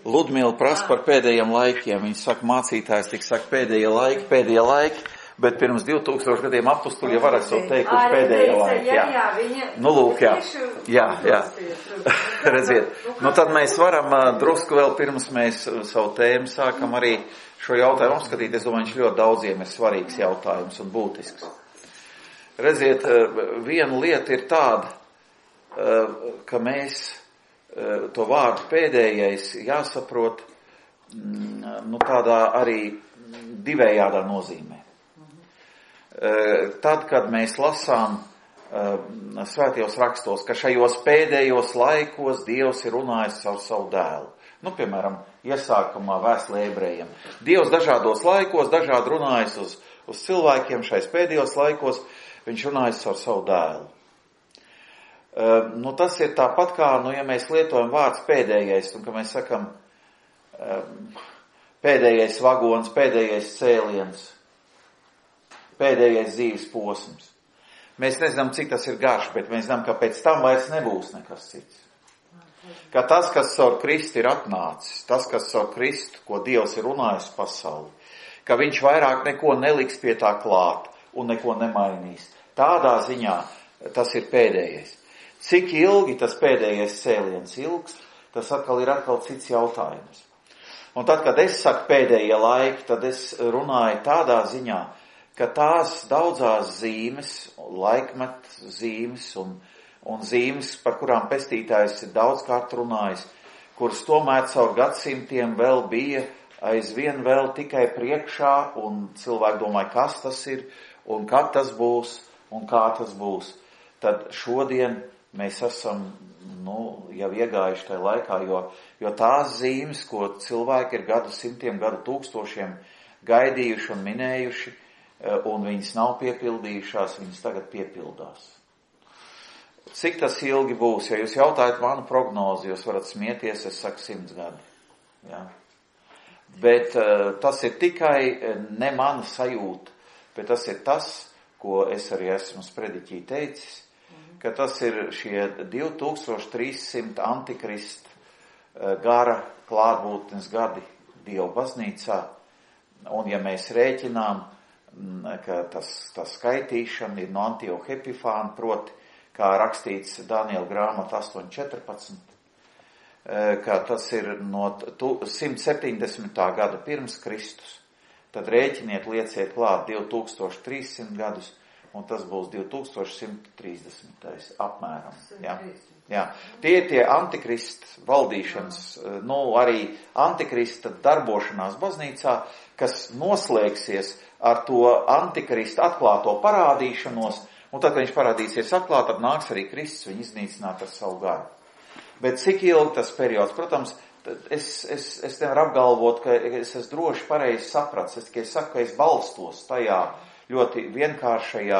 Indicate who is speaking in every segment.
Speaker 1: Ludmila prasa par pēdējiem laikiem. Viņa saka, mācītājs tik saka pēdējie laiki, bet pirms 2000 gadiem apustuļi jau varētu savu teikt, kurš pēdējie laiki. Jā. Nu, lūk, jā. Jā. Redziet. Nu, tad mēs varam drusku vēl pirms mēs savu tēmu sākam arī šo jautājumu apskatīt. Es domāju, viņš ļoti daudziem ir svarīgs jautājums un būtisks. Redziet, viena lieta ir tāda, ka mēs to vārdu pēdējais jāsaprot tādā arī divējādā nozīmē. Tad, kad mēs lasām svētajos rakstos, ka šajos pēdējos laikos Dievs ir runājis ar savu dēlu. Nu, piemēram, iesākumā vēstulē ebrejiem. Dievs dažādos laikos, dažādi runājis uz cilvēkiem šais pēdējos laikos, viņš runājis ar savu dēlu. Nu, tas ir tāpat kā, ja mēs lietojam vārds pēdējais, un ka mēs sakam pēdējais vagons, pēdējais cēliens, pēdējais dzīves posms. Mēs nezinām, cik tas ir garš, bet mēs zinām, ka pēc tam vairs nebūs nekas cits. Ka tas, kas caur Kristu ir atnācis, tas, kas caur Kristu, ko Dievs ir runājis pasauli, ka viņš vairāk neko neliks pie tā klāt un neko nemainīs. Tādā ziņā tas ir pēdējais. Cik ilgi tas pēdējais cēliens ilgs, tas atkal ir cits jautājums. Un tad, kad es saku pēdējie laiki, tad es runāju tādā ziņā, ka tās daudzās zīmes, laikmet zīmes un zīmes, par kurām pestītājs ir daudzkārt runājis, kuras tomēr caur gadsimtiem vēl bija aizvien vēl tikai priekšā, un cilvēki domāja, kas tas ir, un kad tas būs, un kā tas būs. Tad šodien mēs esam, jau iegājuši tajā laikā, jo tās zīmes, ko cilvēki ir gadu simtiem, gadu tūkstošiem gaidījuši un minējuši, un viņas nav piepildījušās, viņas tagad piepildās. Cik tas ilgi būs? Ja jūs jautājat manu prognozi, jūs varat smieties, es saku 100 gadi. Ja? Bet tas ir tikai ne mana sajūta, bet tas ir tas, ko es arī esmu sprediķī teicis, ka tas ir šie 2300 antikrista gara klātbūtnes gadi Dieva baznīcā. Un ja mēs rēķinām, ka tas skaitīšana ir no Antioha Epifāna, proti, kā rakstīts Daniela grāmata 8.14, ka tas ir no 170. gada pirms Kristus, tad rēķiniet, lieciet klāt 2300 gadus, un tas būs 2130. Apmēram. Jā. Tie ir tie antikrista valdīšanas, arī antikrista darbošanās baznīcā, kas noslēgsies ar to antikrista atklāto parādīšanos, un tad, kad viņš parādīsies atklāt, tad nāks arī Kristus viņu iznīcināt ar savu garu. Bet cik ilgi tas periods? Protams, es nevaru apgalvot, ka es esmu droši pareizi sapratis. Es tikai saku, ka es balstos tajā ļoti vienkāršajā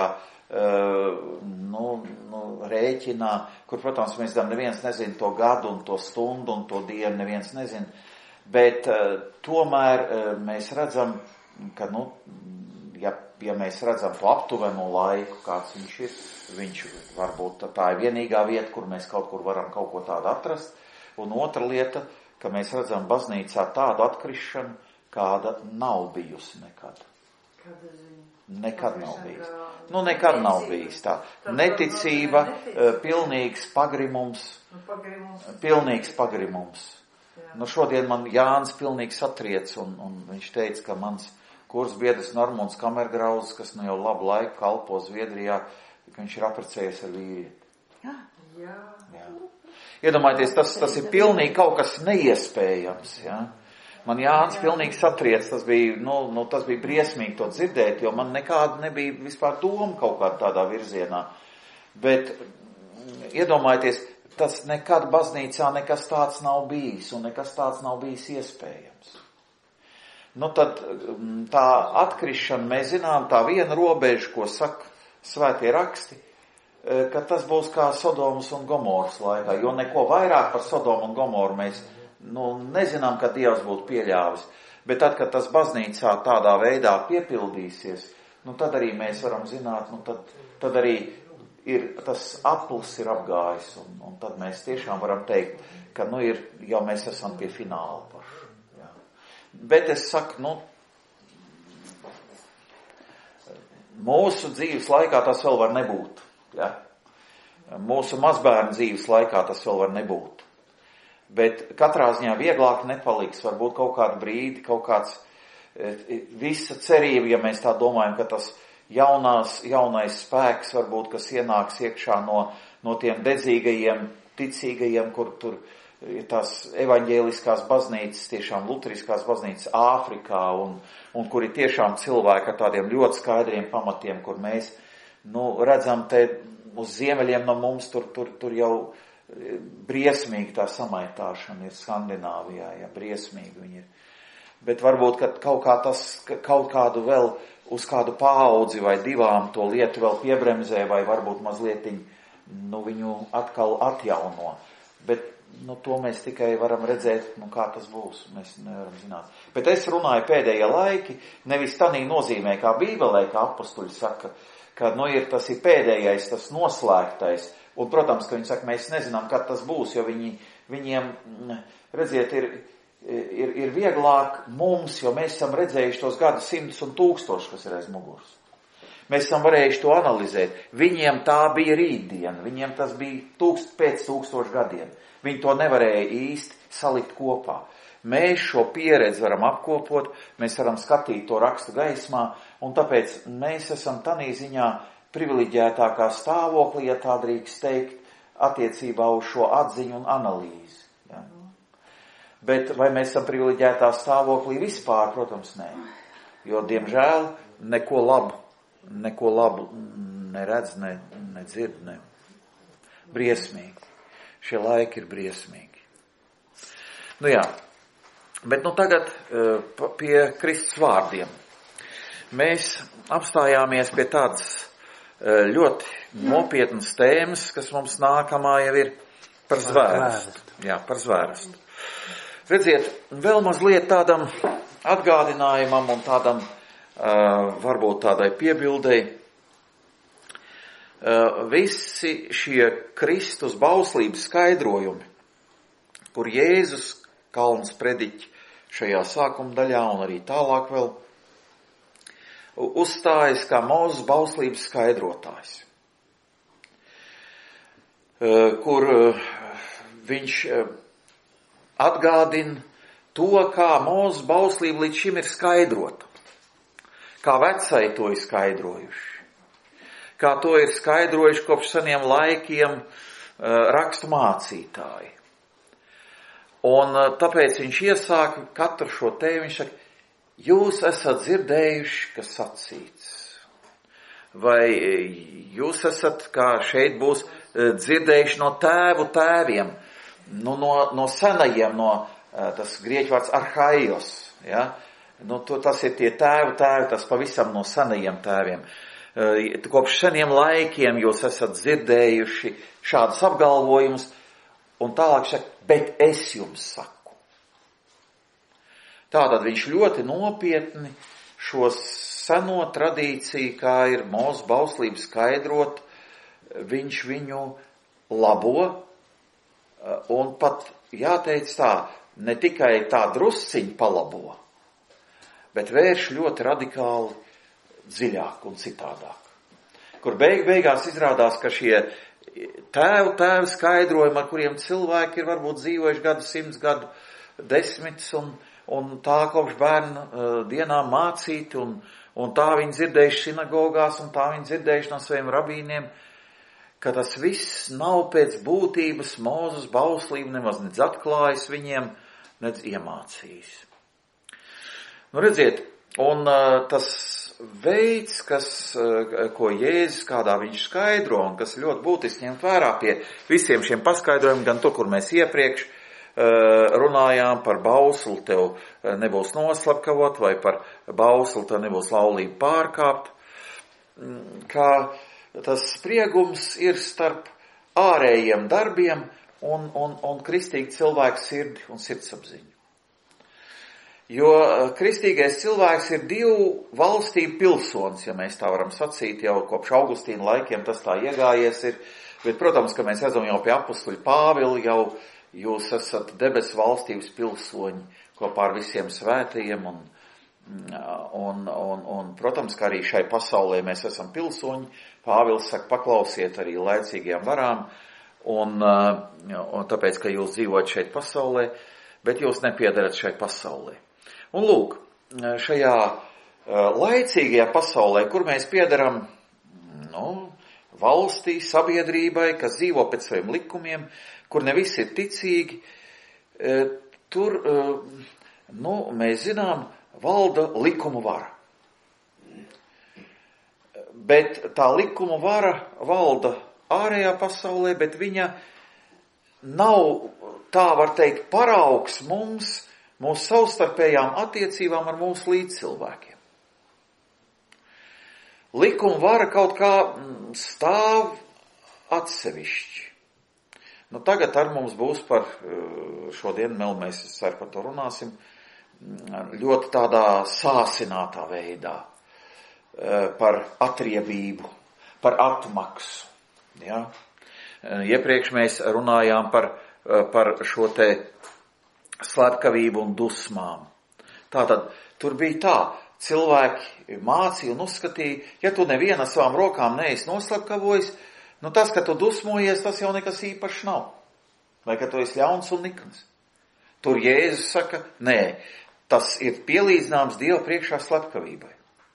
Speaker 1: rēķinā, kur, protams, mēs zinām, neviens nezina to gadu un to stundu un to dienu, neviens nezina. Bet tomēr mēs redzam, ka, ja mēs redzam to aptuveno laiku, kāds viņš ir, viņš varbūt tā ir vienīgā vieta, kur mēs kaut kur varam kaut ko tādu atrast. Un otra lieta, ka mēs redzam baznīcā tādu atkrišanu, kāda nav bijusi nekad. Nekad nav bijis. Nekad nav bijis tā. Neticība, pilnīgs pagrimums. Pilnīgs pagrimums. Šodien man Jānis pilnīgi satriec, un viņš teica, ka mans kursbiedrs Normons Kamergrauzs, kas jau labu laiku kalpo Zviedrijā, ka viņš ir apprecējies ar vīrieti. Jā. Iedomājieties, tas ir pilnīgi kaut kas neiespējams, ja? Man Jānis pilnīgi satriec, tas bija briesmīgi to dzirdēt, jo man nekāda nebija vispār doma kaut kādā tādā virzienā. Bet iedomājieties, tas nekad baznīcā nekas tāds nav bijis, un nekas tāds nav bijis iespējams. Tad tā atkrišana, mēs zinām, tā viena robeža, ko saka svētie raksti, ka tas būs kā Sodomas un Gomoras laikā, jo neko vairāk par Sodomu un Gomoru mēs nezinām, ka Dievs būtu pieļāvis. Bet tad, kad tas baznīcā tādā veidā piepildīsies, tad arī mēs varam zināt, tad arī tas aplis ir apgājis, un tad mēs tiešām varam teikt, ka, jau mēs esam pie fināla paši. Jā. Bet es saku, mūsu dzīves laikā tas vēl var nebūt. Ja? Mūsu mazbērnu dzīves laikā tas vēl var nebūt. Bet katrā ziņā vieglāk nepaliks. Varbūt kaut kādu brīdi, kaut kāds visa cerība, ja mēs tā domājam, ka tas jaunais spēks varbūt, kas ienāks iekšā no tiem dedzīgajiem, ticīgajiem, kur tur ir tās evaņģēliskās baznīcas, tiešām luteriskās baznīcas Āfrikā un kur ir tiešām cilvēki ar tādiem ļoti skaidriem pamatiem, kur mēs, redzam te uz ziemeļiem no mums, tur jau briesmīgi tā samaitāšana ir Skandināvijā, ja, briesmīgi viņi ir. Bet varbūt, ka kaut kādu vēl uz kādu paudzi vai divām to lietu vēl piebremzē vai varbūt mazlietiņ, viņu atkal atjauno. Bet, to mēs tikai varam redzēt, kā tas būs. Mēs nevaram zināt. Bet es runāju pēdējie laiki, nevis tādā nozīmē, kā Bībelē, kā apostuļi saka, ka, tas ir pēdējais, tas noslēgtais. Un, protams, ka viņi saka, mēs nezinām, kad tas būs, jo viņiem, redziet, ir vieglāk mums, jo mēs esam redzējuši tos gadu 100 un 1000, kas ir aiz muguras. Mēs esam varējuši to analizēt. Viņiem tā bija rītdiena, viņiem tas bija pēc 1000 gadiem. Viņi to nevarēja īsti salikt kopā. Mēs šo pieredzi varam apkopot, mēs varam skatīt to rakstu gaismā, un tāpēc mēs esam tādā ziņā privileģētākā stāvoklī, ja tā drīkst teikt, attiecībā uz šo atziņu un analīzi. Ja? Bet vai mēs esam privileģētā stāvoklī vispār? Protams, nē. Jo, diemžēl, neko labu neredz, nedzird, ne. Briesmīgi. Šie laiki ir briesmīgi. Jā, bet tagad pie Kristus vārdiem. Mēs apstājāmies pie tādas ļoti nopietnas tēmas, kas mums nākamā jau ir par zvērstu. Jā, par zvērstu. Redziet, vēl mazliet tādam atgādinājumam un tādam varbūt tādai piebildei. Visi šie Kristus bauslības skaidrojumi, kur Jēzus Kalns prediķi šajā sākuma daļā un arī tālāk vēl uzstājas kā Mūzes bauslības skaidrotājs, kur viņš atgādina to, kā Mūzes bauslība līdz šim ir skaidrota, kā vecai to ir skaidrojuši. Kā to ir skaidrojuši kopš seniem laikiem rakstu mācītāji. Un tāpēc viņš iesāka katru šo tēmu, viņš saka, jūs esat dzirdējuši, kas sacīts. Vai jūs esat, kā šeit būs, dzirdējuši no tēvu tēviem, no senajiem, tas grieķu vārds arhaijos, ja? Tas ir tie tēvi, tas pavisam no senajiem tēviem. Kopš seniem laikiem jūs esat dzirdējuši šādus apgalvojumus, un tālāk saka, bet es jums saku. Tātad viņš ļoti nopietni šo seno tradīciju, kā ir Mūzes bauslība skaidrot, viņš viņu labo, un pat jāteic tā, ne tikai tā drusciņi palabo, bet vērš ļoti radikāli dziļāk un citādāk. Kur beigās izrādās, ka šie tēvu skaidrojumi, ar kuriem cilvēki ir varbūt dzīvojuši gadu 100 gadu desmitus un tā kopš bērnu dienām mācīti un tā viņi dzirdējuši sinagogās un tā viņi dzirdējuši no saviem rabīniem, ka tas viss nav pēc būtības Mūzes bauslība nemaz nedz atklājis viņiem, nedz iemācījis. Redziet, un tas veids, ko Jēzus, kādā viņš skaidro, un kas ļoti būtiski ņemt vērā pie visiem šiem paskaidrojumiem, gan to, kur mēs iepriekš runājām par bausli, tev nebūs noslapkavot, vai par bausli, tev nebūs laulība pārkāpt, kā tas spriegums ir starp ārējiem darbiem un kristīgu cilvēku sirdi un sirdsapziņu. Jo kristīgais cilvēks ir divu valstību pilsonis, ja mēs tā varam sacīt, jau kopš Augustīna laikiem tas tā iegājies ir, bet, protams, ka mēs redzam jau pie apostuļa Pāvila, jūs esat debesu valstības pilsoņi kopā ar visiem svētajiem un, protams, ka arī šai pasaulē mēs esam pilsoņi. Pāvils saka, paklausiet arī laicīgajām varām, un tāpēc, ka jūs dzīvojat šeit pasaulē, bet jūs nepiedarat šai pasaulē. Un lūk, šajā laicīgajā pasaulē, kur mēs piedaram, valstī, sabiedrībai, kas dzīvo pēc saviem likumiem, kur ne visi ir ticīgi, tur, mēs zinām, valda likumu vara. Bet tā likumu vara valda ārējā pasaulē, bet viņa nav, tā var teikt, paraugs mums, mūsu savstarpējām attiecībām ar mūsu līdzcilvēkiem. Likuma vara kaut kā stāv atsevišķi. Tagad ar mums būs par šodien, mēs ceru par to runāsim, ļoti tādā sāsinātā veidā, par atriebību, par atmaksu. Ja? Iepriekš mēs runājām par šo te slepkavību un dusmām. Tātad tur bija tā, cilvēki mācīja un uzskatīja, ja tu neviena savām rokām neesi noslepkavojis, tas, ka tu dusmojies, tas jau nekas īpašs nav. Vai ka tu esi ļauns un nikns. Tur Jēzus saka, nē, tas ir pielīdzināms Dieva priekšā slepkavībai.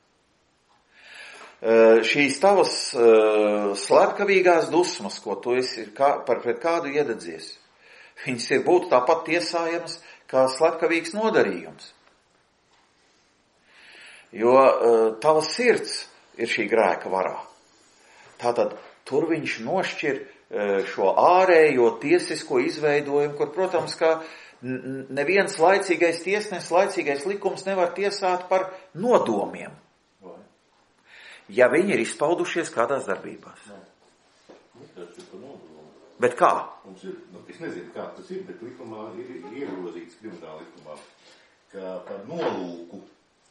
Speaker 1: Šīs tavas slepkavīgās dusmas, ko tu esi pret kādu iededzies, viņas būtu tāpat tiesājamas kā slepkavīgs nodarījums. Jo tava sirds ir šī grēka varā. Tātad tur viņš nošķir šo ārējo tiesisko izveidojumu, kur, protams, ka neviens laicīgais tiesnesis, laicīgais likums nevar tiesāt par nodomiem, ja viņi ir izpaudušies kādās darbībās. Bet kā?
Speaker 2: Es nezinu, kā tas ir, bet likumā ir iegrozīts krimināla likumā, ka par nolūku.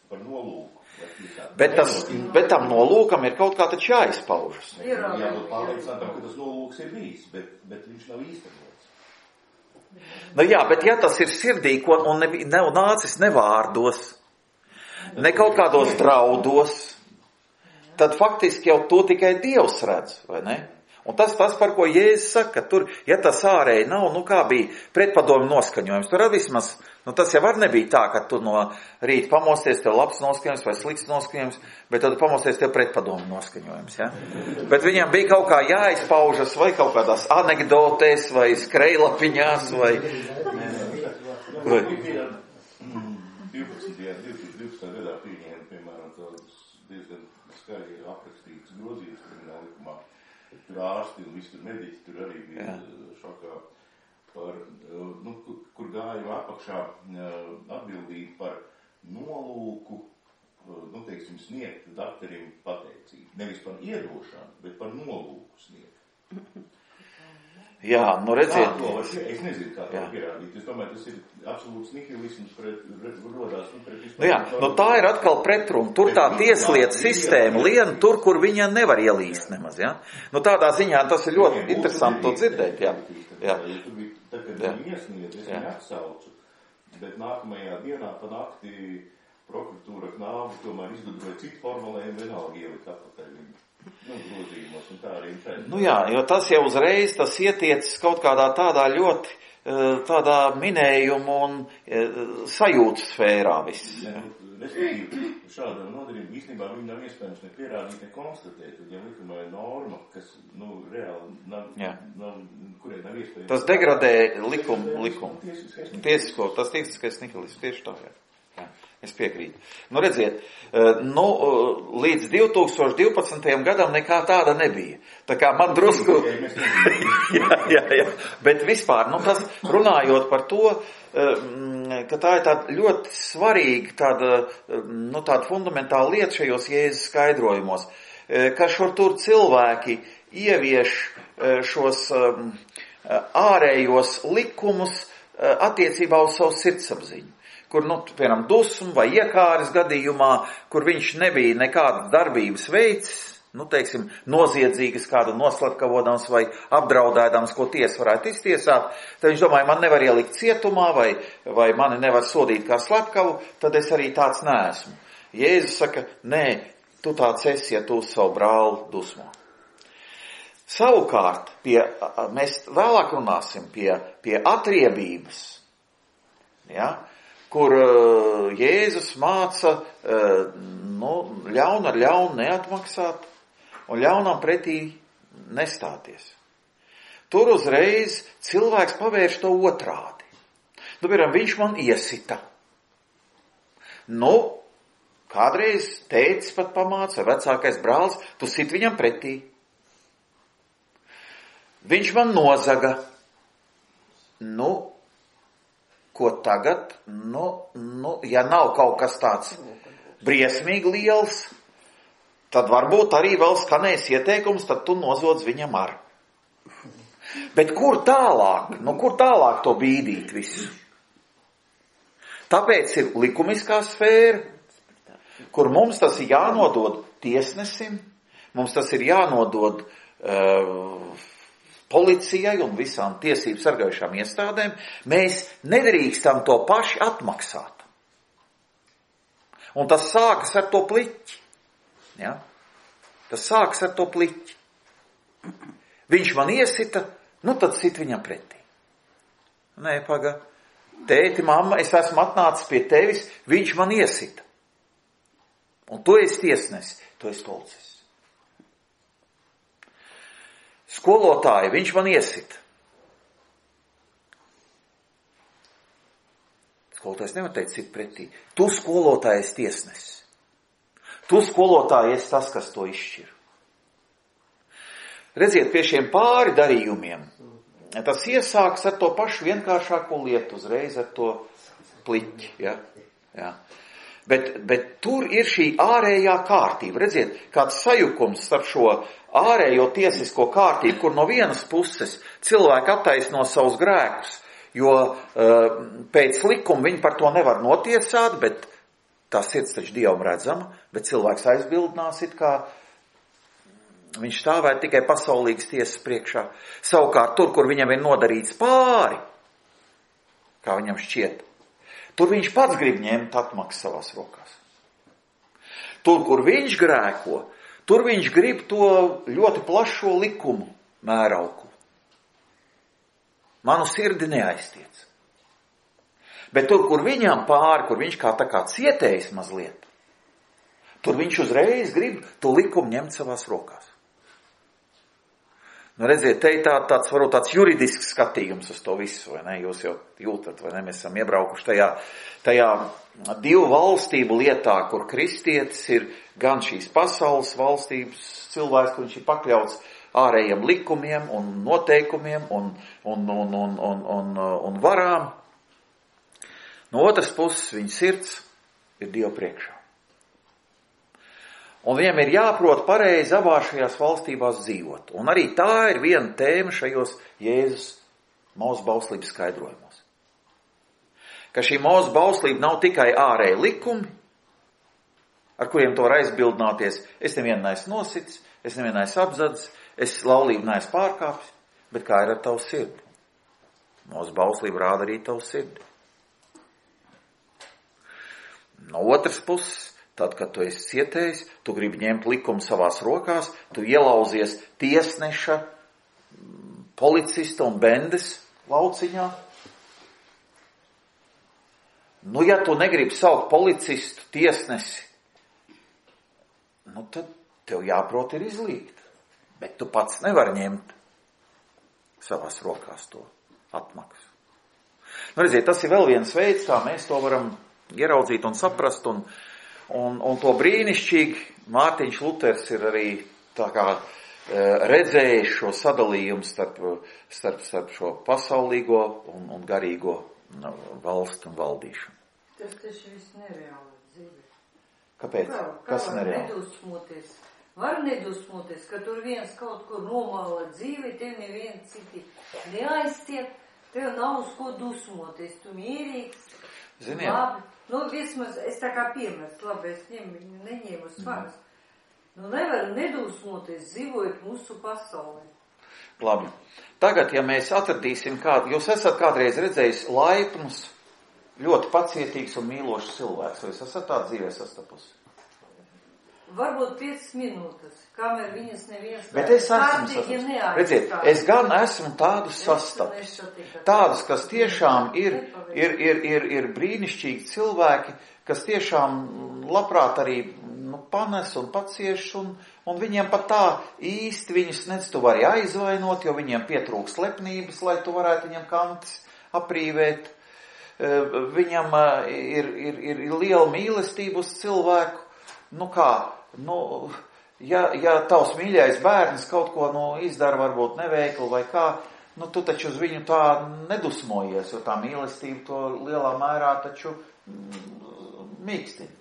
Speaker 1: Bet tam nolūkam ir kaut kā taču jāizpaužas.
Speaker 2: Jābūt pārliecinātam, ka tas nolūks ir bijis, bet viņš nav īstenots.
Speaker 1: Jā, bet ja tas ir sirdī, un nav nācis ne vārdos, ne kaut kādos draudos, tad faktiski jau to tikai Dievs redz, vai ne? Un tas, par ko Jēzus saka, tur, ja tas ārēji nav, kā bija pretpadomu noskaņojums, tur vismaz, tas jau var nebija tā, ka tu no rīta pamosties, tev labs noskaņojums vai slikts noskaņojums, bet tad pamosties tev pretpadomu noskaņojums, ja? Bet viņam bija kaut kā jāizpaužas vai kaut kādās anekdotēs vai skrejlapiņās vai...
Speaker 2: 12. gadā pieņēma, piemēram, tāds diezgan skaļi aprakstīts grozījums krimināla likumā. Tur ārsti un visi tur mediķi tur arī bija šokā par, kur gāja apakšā atbildība par nolūku, sniegt daktarim pateicību. Nevis par iedošanu, bet par nolūku sniegt.
Speaker 1: Jā, redziet.
Speaker 2: Es nezinu, kā to pierādīt. Es domāju, tas ir absolūts nihilisms rodās pret
Speaker 1: vispār. Tā ir atkal pretruna. Tur tā tieslietu sistēma lien tur, kur viņa nevar ielīst nemaz, ja? Tādā ziņā tas ir ļoti interesanti to dzirdēt, jā.
Speaker 2: Tad, kad viņi iesniedz, es viņu atsaucu, bet nākamajā dienā pa nakti prokuratūra knābi tomēr izgudroja citu formulējumu, vienalga ielikt atpakaļ viņu. Grozījumos, un tā arī
Speaker 1: jo tas jau uzreiz, tas ietiecas kaut kādā tādā ļoti, tādā minējumu un sajūtu sfērā viss.
Speaker 2: Respektīvi, šādam nodarījumu īstenībā viņi nav iespējams ne pierādīt, ne konstatēt, un ja likumā ir norma, kas, reāli nav, kurē nav iespējams.
Speaker 1: Tas degradē likumu. Tiesisko, tas tiesiskais nihilisms, tieši tā, jā. Es piekrītu. Redziet, līdz 2012. gadam nekā tāda nebija. Tā kā man drusku... jā. Bet vispār, tas runājot par to, ka tā ir tāda ļoti svarīga, tāda fundamentāla lieta šajos Jēzus skaidrojumos, ka šur tur cilvēki ievieš šos ārējos likumus attiecībā uz savu sirdsapziņu. Kur, piemēram, dusmu vai iekāres gadījumā, kur viņš nebija nekādas darbības veicis, teiksim, noziedzīgas kādu noslepkavodams vai apdraudēdams, ko tiesa varētu iztiesāt, tad viņš domāja, man nevar ielikt cietumā vai mani nevar sodīt kā slepkavu, tad es arī tāds neesmu. Jēzus saka, nē, tu tāds esi, ja tu uz savu brāli dusmo. Savukārt, mēs vēlāk runāsim pie atriebības, ja, kur Jēzus māca ļaunu ar ļaunu neatmaksāt un ļaunam pretī nestāties. Tur uzreiz cilvēks pavērš to otrādi. Piemēram, viņš man iesita. Kādreiz tētis pat pamāca, vecākais brālis, tu sit viņam pretī. Viņš man nozaga. Ko tagad? Ja nav kaut kas tāds briesmīgi liels, tad varbūt arī vēl skanēs ieteikums, tad tu nozodz viņam ar. Bet kur tālāk? Kur tālāk to bīdīt visu? Tāpēc ir likumiskā sfēra, kur mums tas ir jānodod tiesnesim, mums tas ir jānodod policijai un visām tiesību sargājušām iestādēm. Mēs nedrīkstam to paši atmaksāt. Un tas sākas ar to pliķi. Ja? Tas sākas ar to pliķi. Viņš man iesita, tad sit viņam pretī. Nē, paga. Tēti, mamma, es esmu atnācis pie tevis, viņš man iesita. Un tu esi tiesnesis, tu esi policists. Skolotāji, viņš man iesita. Skolotājs nevar teikt, sit pretī. Tu skolotāji esi tiesnesis. Tu skolotāji esi tas, kas to izšķir. Redziet, pie šiem pāri darījumiem, tas iesāks ar to pašu vienkāršāko lietu, uzreiz ar to pliķi. Ja? Bet tur ir šī ārējā kārtība. Redziet, kāds sajukums starp šo ārējo tiesisko kārtību, kur no vienas puses cilvēki attaisno savus grēkus, jo pēc likuma viņi par to nevar notiesāt, bet tā sirds taču Dievam redzama, bet cilvēks aizbildinās it kā viņš stāvētu tikai pasaulīgas tiesas priekšā. Savukārt tur, kur viņam ir nodarīts pāri, kā viņam šķiet, tur viņš pats grib ņemt atmaksu savās rokās. Tur, kur viņš grēko, tur viņš grib to ļoti plašo likumu mērauku. Manu sirdi neaiztiec. Bet tur, kur viņam pāri, kur viņš kā cietējis mazliet, tur viņš uzreiz grib to likumu ņemt savās rokās. Redziet, te ir tāds juridisks skatījums uz to visu, vai ne? Jūs jau jūtat, vai ne? Mēs esam iebraukuši tajā divu valstību lietā, kur kristietis ir gan šīs pasaules valstības cilvēks, kur viņš ir pakļauts ārējiem likumiem un noteikumiem un varām. No otras puses, viņa sirds ir Dieva priekšā. Un viņam ir jāprot pareizi abās šajās valstībās dzīvot. Un arī tā ir viena tēma šajos Jēzus Mūsu bauslības skaidrojumos. Ka šī Mūsu bauslība nav tikai ārēji likumi, ar kuriem to var aizbildināties. Es nevienu neesmu nosicis, es nevienu neesmu apzadzis, es laulību neesmu pārkāpis, bet kā ir ar tavu sirdi? Mūsu bauslība rāda arī tavu sirdi. No otras puses, tad, kad tu esi cietējis, tu gribi ņemt likumu savās rokās, tu ielauzies tiesneša, policista un bendes lauciņā. Ja tu negribi saukt policistu, tiesnesi, tad tev jāprot ir izlīgt. Bet tu pats nevar ņemt savās rokās to atmaksu. Redziet, tas ir vēl viens veids, kā mēs to varam ieraudzīt un saprast, un to brīnišķīgi Mārtiņš Luters ir arī tā kā redzējis šo sadalījumu starp šo pasaulīgo un garīgo valstu un valdīšanu.
Speaker 3: Tas taču viss nereāli dzīve.
Speaker 1: Kāpēc? Kas nereāli?
Speaker 3: Nedusmoties. Var nedusmoties, ka tur viens kaut kur nomāla dzīvi, tev neviens citi neaizstiet, tev nav uz ko dusmoties, tu mierīgs.
Speaker 1: Ziniet?
Speaker 3: Labi. Vismaz es tā kā piemērs, labi, es neņēmu svaras. Nu nevar nedūsmoties, dzīvojot mūsu pasaulē.
Speaker 1: Labi. Tagad, ja mēs atradīsim kādu, jūs esat kādreiz redzējis laipnus, ļoti pacietīgs un mīlošs cilvēks, vai jūs esat tā dzīvē sastapusi?
Speaker 3: Varbūt 5 minūtes, kamēr viņas neviens...
Speaker 1: Bet es esmu sastapusi. Redziet, es gan esmu tādus sastapis. Tādus, kas tiešām ir brīnišķīgi cilvēki, kas tiešām labprāt arī panes un pacieš, un viņiem pat tā īsti viņus nec tu vari aizvainot, jo viņiem pietrūks lepnības, lai tu varētu viņam kantis aprīvēt. Viņam ir liela mīlestība uz cilvēku. Ja tavs mīļais bērns kaut ko izdara varbūt neveikli vai kā, tu taču uz viņu tā nedusmojies, jo tā mīlestība to lielā mērā taču mīkstina.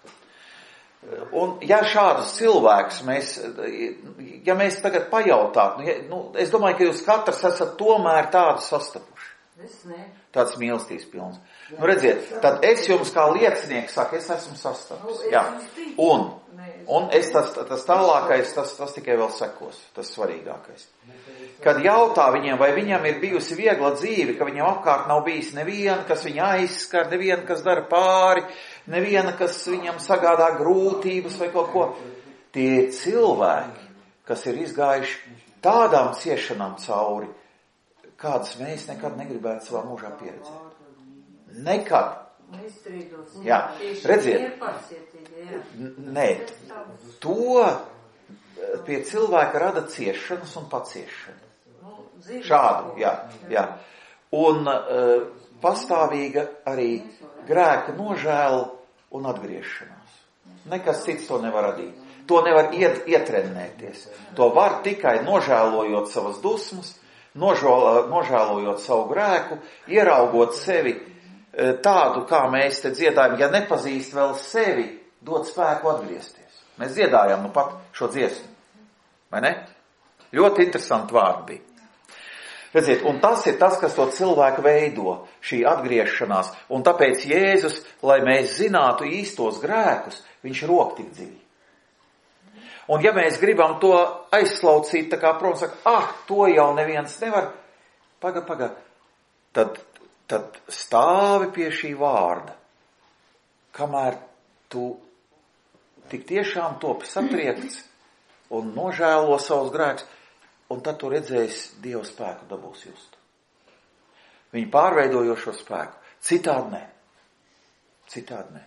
Speaker 1: Un ja šādus cilvēkus mēs tagad pajautātu, es domāju, ka jūs katrs esat tomēr tādu sastapuši.
Speaker 3: Es ne.
Speaker 1: Tāds mīlestības pilns. Redziet, tad es jums kā liecinieks saku, es esmu sastapis. Jā. Un tas tālākais, tas tikai vēl sekos, tas svarīgākais. Kad jautā viņiem, vai viņam ir bijusi viegla dzīve, ka viņam apkārt nav bijis neviena, kas viņu aizskar, neviena, kas dara pāri, neviena, kas viņam sagādā grūtības vai kaut ko. Tie ir cilvēki, kas ir izgājuši tādām ciešanām cauri, kādas mēs nekad negribētu savā mūžā pieredzēt. Nekad. Jā, redziet. Nē, to pie cilvēka rada ciešanas un paciešana. Šādu, jā. Un pastāvīga arī grēka nožēla un atgriešanās. Nekas cits to nevar radīt. To nevar ietrenēties. To var tikai nožēlojot savas dusmas, nožēlojot savu grēku, ieraugot sevi tādu, kā mēs te dziedājam, ja nepazīst vēl sevi, dod spēku atgriezties. Mēs dziedājām pat šo dziesmu. Vai ne? Ļoti interesanti vārdi bija. Redziet, un tas ir tas, kas to cilvēku veido, šī atgriešanās. Un tāpēc Jēzus, lai mēs zinātu īstos grēkus, viņš rok tik dziļi. Un ja mēs gribam to aizslaucīt, tā kā prom saka, to jau neviens nevar, paga, tad stāvi pie šī vārda, kamēr tu tik tiešām top satriekts un nožēlo savus grēkus, un tad tu redzēsi Dieva spēku dabūs just. Viņu pārveidojošo spēku. Citādi nē.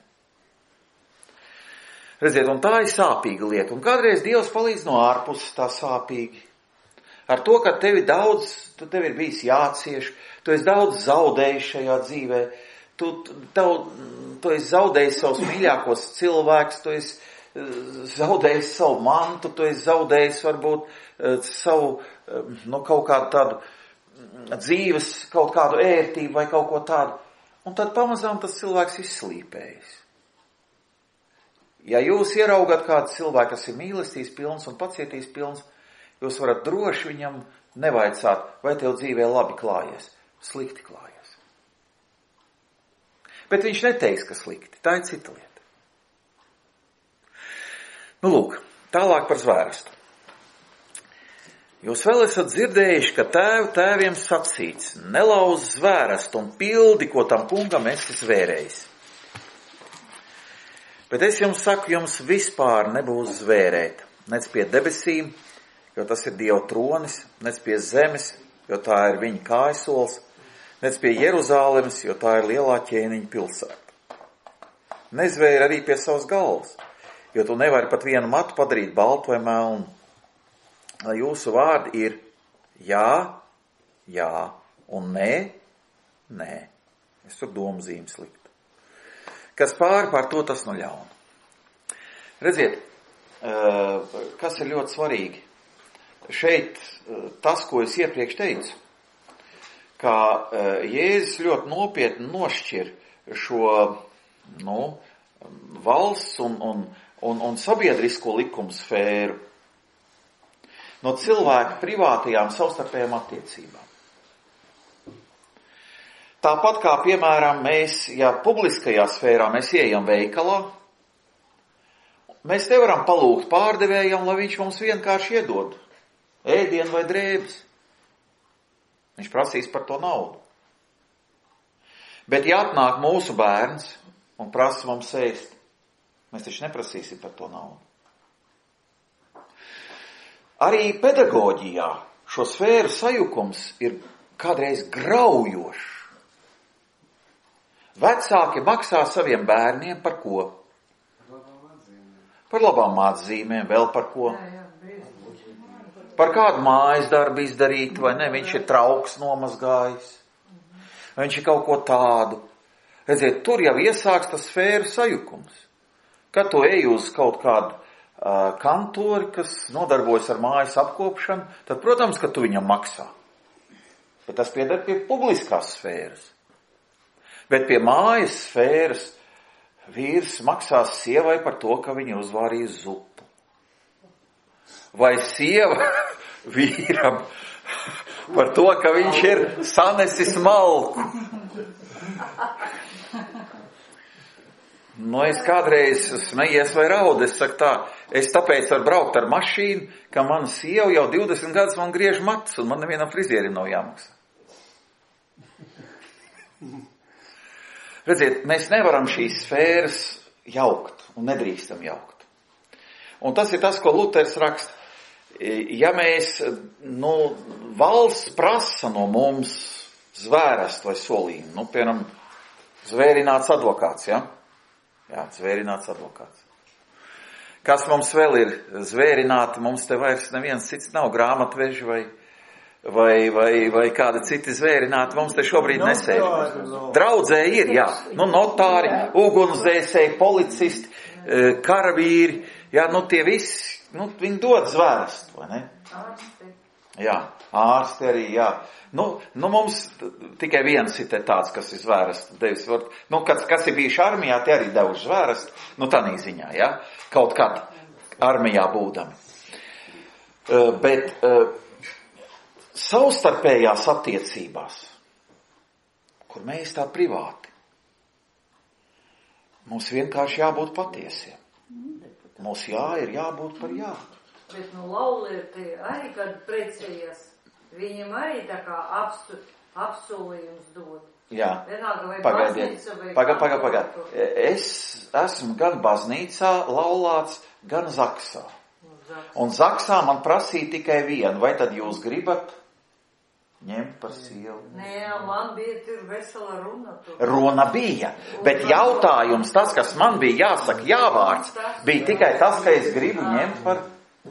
Speaker 1: Redziet, un tā ir sāpīga lieta. Un kādreiz Dievs palīdz no ārpuses tā sāpīgi. Ar to, ka tev ir bijis jācieš, tu esi daudz zaudējis šajā dzīvē, tu esi zaudējis savus mīļākos cilvēkus, tu esi zaudējis savu mantu, tu esi zaudējis varbūt savu, kaut kādu tādu dzīves, kaut kādu ērtību vai kaut ko tādu. Un tad pamazām tas cilvēks izslīpējis. Ja jūs ieraugat kādu cilvēku, kas ir mīlestības pilns un pacietības pilns, jūs varat droši viņam nevaicāt, vai tev dzīvē labi klājies. Slikti klājies. Bet viņš neteiks, ka slikti. Tā ir cita lieta. Lūk, tālāk par zvērstu. Jūs vēl esat dzirdējuši, ka tēviem sacīts, nelauz zvērstu un pildi, ko tam kungam esi zvērējis. Bet es jums saku, jums vispār nebūs zvērēt, nec pie debesīm, jo tas ir Dieva tronis, nec pie zemes, jo tā ir viņa kājasols, nec pie Jeruzālemes, jo tā ir lielā ķēniņa pilsēta. Nezvēri arī pie savas galvas, jo tu nevari pat vienu matu padarīt baltu vai melnu. Lai jūsu vārdi ir jā, un nē. Es tur domu zīmes liktu. Kas pār to tas no ļauna. Redziet, kas ir ļoti svarīgi. Šeit tas, ko es iepriekš teicu, ka Jēzus ļoti nopietni nošķir šo valsts un sabiedrisko likumu sfēru no cilvēka privātajām savstarpējām attiecībām. Tāpat kā, piemēram, mēs, ja publiskajā sfērā mēs ieejam veikalā, mēs nevaram palūgt pārdevējam, lai viņš mums vienkārši iedod ēdienu vai drēbes. Viņš prasīs par to naudu. Bet ja atnāk mūsu bērns un prasa mums ēst, mēs taču neprasīsim par to naudu. Arī pedagoģijā šo sfēru sajukums ir kādreiz graujošs. Vecāki maksā saviem bērniem par ko? Par labām atzīmēm, vēl par ko? Par kādu mājas darbu izdarīt, vai ne? Viņš ir trauks nomazgājis. Vai viņš ir kaut ko tādu. Redziet, tur jau iesāks tas sfēru sajukums. Kad tu ej uz kaut kādu kantori, kas nodarbojas ar mājas apkopšanu, tad, protams, ka tu viņam maksā. Bet tas pieder pie publiskās sfēras. Bet pie mājas sfēras vīrs maksās sievai par to, ka viņa uzvārīja zupu. Vai sieva vīram par to, ka viņš ir sanesis malku. Nu, es kādreiz smejies vai raudu, es saku tā, es tāpēc varu braukt ar mašīnu, ka mana sieva jau 20 gadus man griež matus, un man nevienam frizierim nav jāmaksā. Redziet, mēs nevaram šīs sfēras jaukt, un nedrīkstam jaukt. Un tas ir tas, ko Luters raksta. Ja mēs, valsts prasa no mums zvērest vai solījumu, piemēram, zvērināts advokāts, ja? Jā, zvērināts advokāts. Kas mums vēl ir zvērināti, mums te vairs neviens cits nav grāmatveži vai kāda citi zvērināti, mums te šobrīd nesēž. Draudzē ir, jā, notāri, ugunsdzēsēji, policisti, karavīri, jā, tie visi, viņi dod zvērst, vai ne? Jā, ārsti arī, jā. Mums tikai viens ir tāds, kas ir zvērst devis. Kas ir bijuši armijā, tie arī devuši zvērst, tādā ziņā, jā, kaut kad armijā būdami. Bet savstarpējās attiecībās, kur mēs tā privāti, mums vienkārši jābūt patiesiem. Mums ir jābūt par jā.
Speaker 3: Bet laulietie arī, kad precējas, viņam arī tā kā apsolījums dod.
Speaker 1: Jā,
Speaker 3: pagaidiet.
Speaker 1: Es esmu gan baznīcā laulāts, gan zaksā. Un zaksā man prasīja tikai vienu. Vai tad jūs gribat ņemt par sievu?
Speaker 3: Nē, man bija tur vesela runa.
Speaker 1: Runa bija, bet jautājums tas, kas man bija jāsaka jāvārds, bija tikai tas, ka es gribu ņemt par...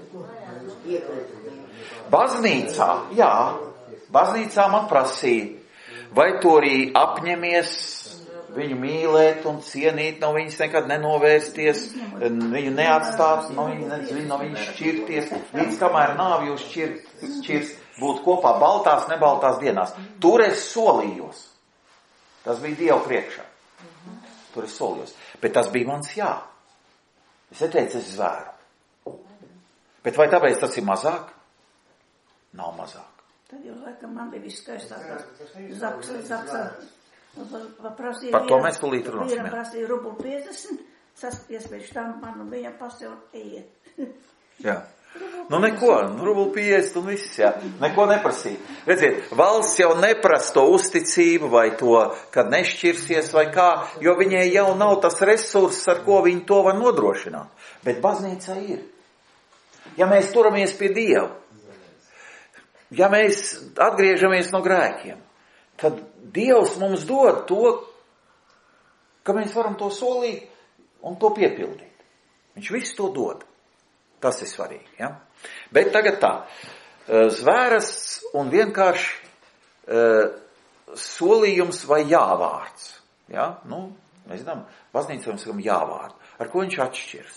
Speaker 1: Baznīcā, jā, baznīcā man prasīja, vai tu arī apņemies viņu mīlēt un cienīt, no viņas nekad nenovērsties, viņu neatstāt, no viņas šķirties, līdz kamēr nāvi jūs šķirs, būt kopā baltās, nebaltās dienās. Tur es solījos. Tas bija Dievu priekšā. Tur es solījos. Bet tas bija mans jā. Es neteicu, es zvēru. Bet vai tāpēc tas ir mazāk? Nav mazāk.
Speaker 4: Tad jau laikam man bija viskaistākās zaksā.
Speaker 1: Par to mēs tūlīt runāsim.
Speaker 4: Vīram prasīja rublu 50, saspies pēc tam man un viņa pasēl ejiet.
Speaker 1: Jā. Neko, rublu 50 un viss, jā. Neko neprasīja. Redziet, valsts jau neprasa to uzticību vai to, kad nešķirsies vai kā, jo viņai jau nav tas resurss, ar ko viņi to var nodrošināt. Bet baznīca ir. Ja mēs turamies pie Dieva, ja mēs atgriežamies no grēkiem, tad Dievs mums dod to, ka mēs varam to solīt un to piepildīt. Viņš visu to dod. Tas ir svarīgi, ja? Bet tagad tā, zvērests un vienkārši solījums vai jāvārds, ja? Mēs zinām, baznīcā mums sakam jāvārdu. Ar ko viņš atšķirs?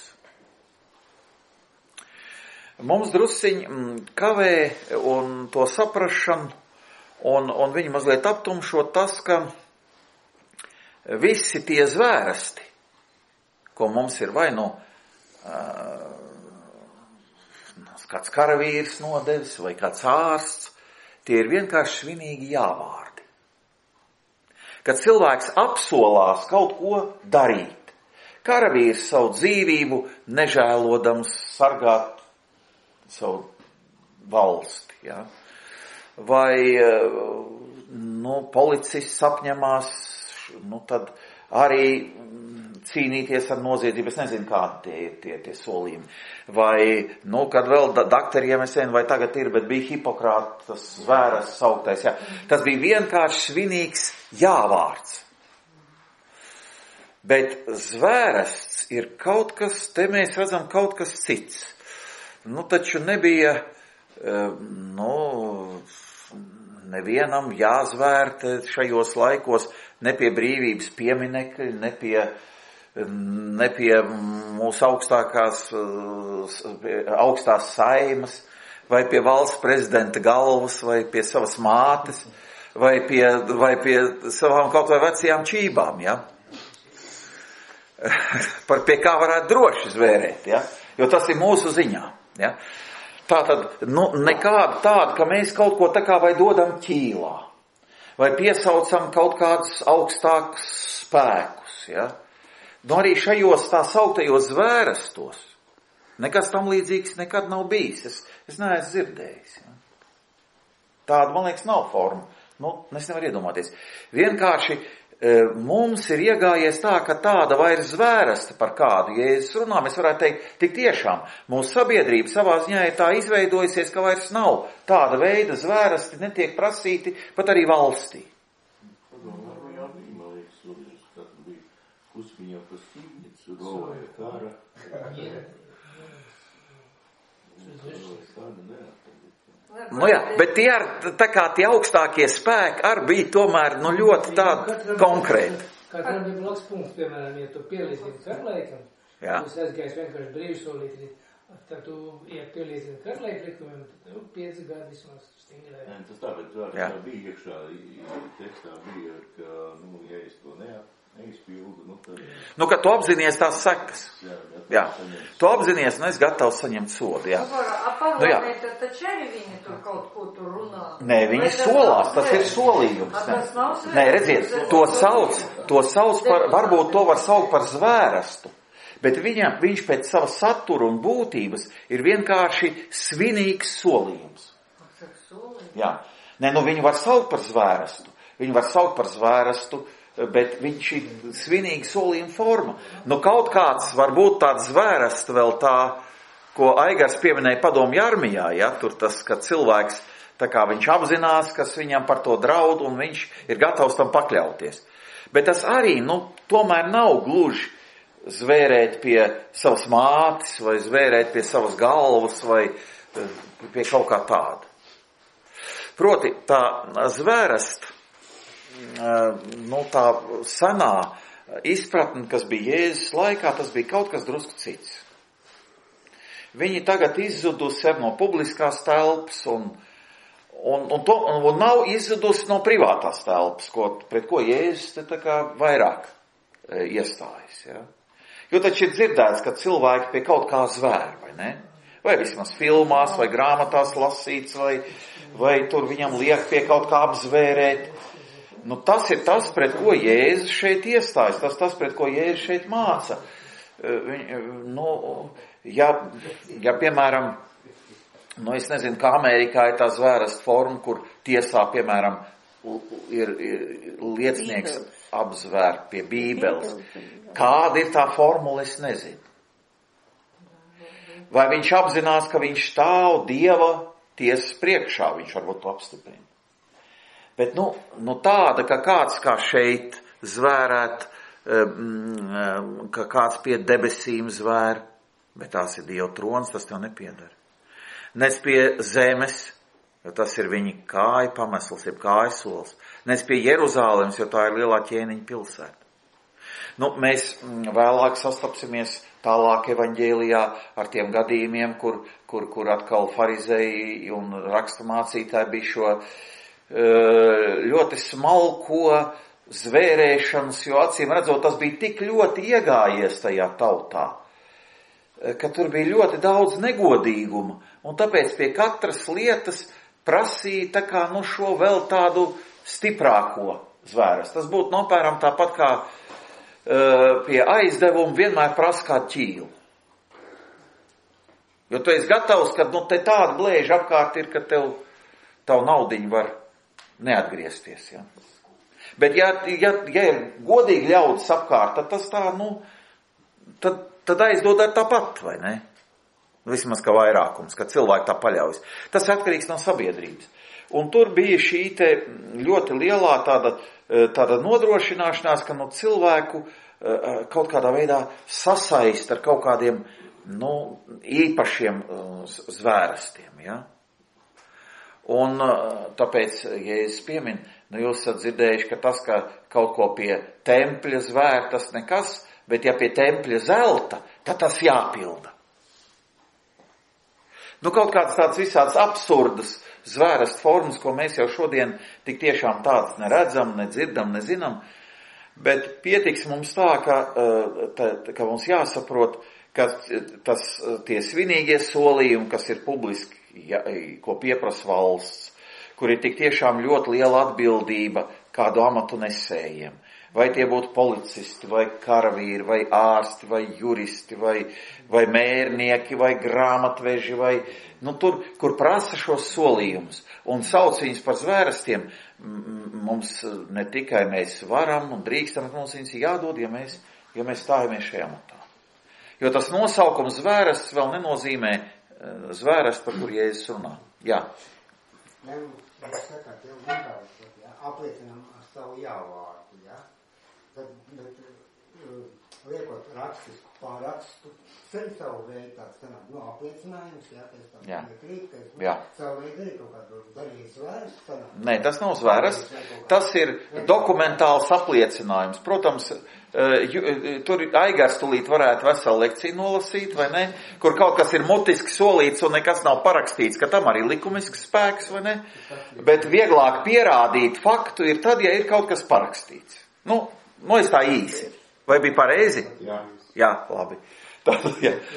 Speaker 1: Mums drusciņ kavē un to saprašanu, un viņi mazliet aptumšo tas, ka visi tie zvēresti, ko mums ir vai kāds karavīrs nodevis vai kāds ārsts, tie ir vienkārši svinīgi jāvārdi. Kad cilvēks apsolās kaut ko darīt, karavīrs savu dzīvību nežēlodams sargāt savu valsti, ja? Vai, policists apņemās, tad arī cīnīties ar noziedzību, es nezinu, kādi tie solījumi. Vai, kad vēl dakteriem es nezinu, vai tagad ir, bet bija Hipokrātas zvēras sauktais, jā. Tas bija vienkārši svinīgs jāvārds. Bet zvērests ir kaut kas, te mēs redzam kaut kas cits. Taču nebija, nevienam jāzvērta šajos laikos ne pie brīvības pieminekļa, ne pie mūsu augstās saimas, vai pie valsts prezidenta galvas, vai pie savas mātes, vai pie savām kaut vai vecajām čībām, ja? Pie kā varētu droši zvērēt, ja? Jo tas ir mūsu ziņā, ja? Tātad, nekāda tāda, ka mēs kaut ko tā kā vai dodam ķīlā, vai piesaucam kaut kādus augstākus spēkus, ja? Arī šajos tā sauktajos zvērestos nekas tam līdzīgs nekad nav bijis. Es neesmu dzirdējis, ja? Tāda, man liekas, nav forma. Es nevaru iedomāties. Vienkārši mums ir iegājies tā, ka tāda vairs zvēresta par kādu, ja es runā, mēs varētu teikt, tik tiešām mūsu sabiedrība savā ziņā ir tā izveidojusies, ka vairs nav tāda veida zvēresti, netiek prasīti pat arī valstī. Bet tie augstākie spēki arī bija tomēr ļoti tādi konkrēti.
Speaker 5: Katram bija bloks punkts, piemēram, ja tu pielīdzini karlaikam, tu aizgājis vienkārši brīvsolīt, tad tu, ja pielīdzini karlaika likumiem, tad 5 gadi vismaz stingrē.
Speaker 2: Tas tāpēc tā bija iekšā, tekstā bija, ka, ja es to neizpildu, tad...
Speaker 1: ka tu apzinies tās sekas. Jā. Tu apzinies, es gatavs saņemt sodu, jā.
Speaker 3: Parlamentā taču arī viņi tur kaut ko tur runā.
Speaker 1: Nē, viņi solās, tas ir solījums. Nē, redziet, to sauc par, varbūt to var saukt par zvērestu, bet viņš pēc sava satura un būtības ir vienkārši svinīgs solījums. Jā. Nē, viņu var saukt par zvērestu, bet viņš ir svinīga solījuma forma. Kaut kāds varbūt tāds zvērsts vēl tā, ko Aigars pieminēja padomju armijā, ja, tur tas, ka cilvēks, tā kā viņš apzinās, kas viņam par to draud, un viņš ir gatavs tam pakļauties. Bet tas arī, tomēr nav gluži zvērēt pie savas mātes, vai zvērēt pie savas galvas, vai pie kaut kā tāda. Proti, tā zvērst, tā senā izpratne, kas bija Jēzus laikā, tas bija kaut kas drusku cits. Viņi tagad izzudusi no publiskās telpas un nav izzudusi no privātās telpas, pret ko Jēzus te tā kā vairāk iestājas. Ja? Jo taču ir dzirdēts, ka cilvēki pie kaut kā zvēr, vai ne? Vai vismaz filmās, vai grāmatās lasīts, vai tur viņam liek pie kaut kā apzvērēt. Tas ir tas, pret ko Jēzus šeit iestājas, tas, pret ko Jēzus šeit māca. Ja piemēram, es nezinu, kā Amerikā ir tā zvērsta forma, kur tiesā, piemēram, ir liecinieks apzvērt pie Bībeles. Kāda ir tā formula, es nezinu. Vai viņš apzinās, ka viņš stāv Dieva tiesas priekšā, viņš varbūt to apstiprina. Bet, tāda, ka kāds kā šeit zvērēt, ka kāds pie debesīm zvēr, bet tās ir Dieva trons, tas tev nepiedara. Nec pie zemes, jo tas ir viņa kāja pamesls, jeb kājasols. Nec pie Jeruzālemes, jo tā ir lielā ķēniņa pilsēta. Mēs vēlāk sastapsimies tālāk evaņģēlijā ar tiem gadījumiem, kur atkal farizēji un raksturmācītāji bija šo ļoti smalko zvērēšanas, jo acīm redzot, tas bija tik ļoti iegājies tajā tautā, ka tur bija ļoti daudz negodīguma, un tāpēc pie katras lietas prasīja tā kā šo vēl tādu stiprāko zvēres. Tas būtu nopēram tāpat kā pie aizdevuma vienmēr prasa kādu ķīlu. Jo tu esi gatavs, ka te tāda blēža apkārt ir, ka tavu naudiņu var neatgriezties. Ja? Bet ja ir godīgi ļaudis apkārt, tad tas tā, tad aizdod ar tāpat, vai ne? Vismaz kā vairākums, ka cilvēki tā paļaujas. Tas atkarīgs no sabiedrības. Un tur bija šī te ļoti lielā tāda nodrošināšanās, ka cilvēku kaut kādā veidā sasaist ar kaut kādiem īpašiem zvērstiem. Ja? Un tāpēc, ja es pieminu, jūs esat dzirdējuši, ka tas, ka kaut ko pie tempļa zvēr, tas nekas, bet ja pie tempļa zelta, tad tas jāpilda. Kaut kādas tādas visādas absurdas zvērast formas, ko mēs jau šodien tik tiešām tādas neredzam, nedzirdam, nezinam, bet pietiks mums tā, ka mums jāsaprot, ka tie svinīgie solījumi, kas ir publiski, ko pieprasa valsts, kur ir tik tiešām ļoti liela atbildība kādu amatu nesējiem. Vai tie būtu policisti, vai karavīri, vai ārsti, vai juristi, vai mērnieki, vai grāmatveži, vai tur, kur prasa šos solījumus un sauc viņus par zvērstiem, mums ne tikai mēs varam un drīkstam, bet mums viņus jādod, ja mēs stājamies šajā amatā. Jo tas nosaukums zvērsts vēl nenozīmē zvērsts, par kur Jēzus runā. Jā.
Speaker 6: Jūs sakāt, jau vienkārši, apliecinām ar savu jāvārdu, jā? Bet liekot rakstisku pārakstu, ceļ savu veidu tāds sanāk, apliecinājums, jā, ka es tā nekrīt, ka es savu veidu arī kaut kādu darījis zvērstu sanāk.
Speaker 1: Nē, tas nav zvērsts, tas ir dokumentāls apliecinājums. Protams, tur Aigars tūlīt varētu veselu lekciju nolasīt, vai ne? Kur kaut kas ir mutiski solīts un nekas nav parakstīts, ka tam arī likumisks spēks, vai ne? Bet vieglāk pierādīt faktu ir tad, ja ir kaut kas parakstīts. Es tā īsi. Vai bija pareizi? Jā, labi. Tātad,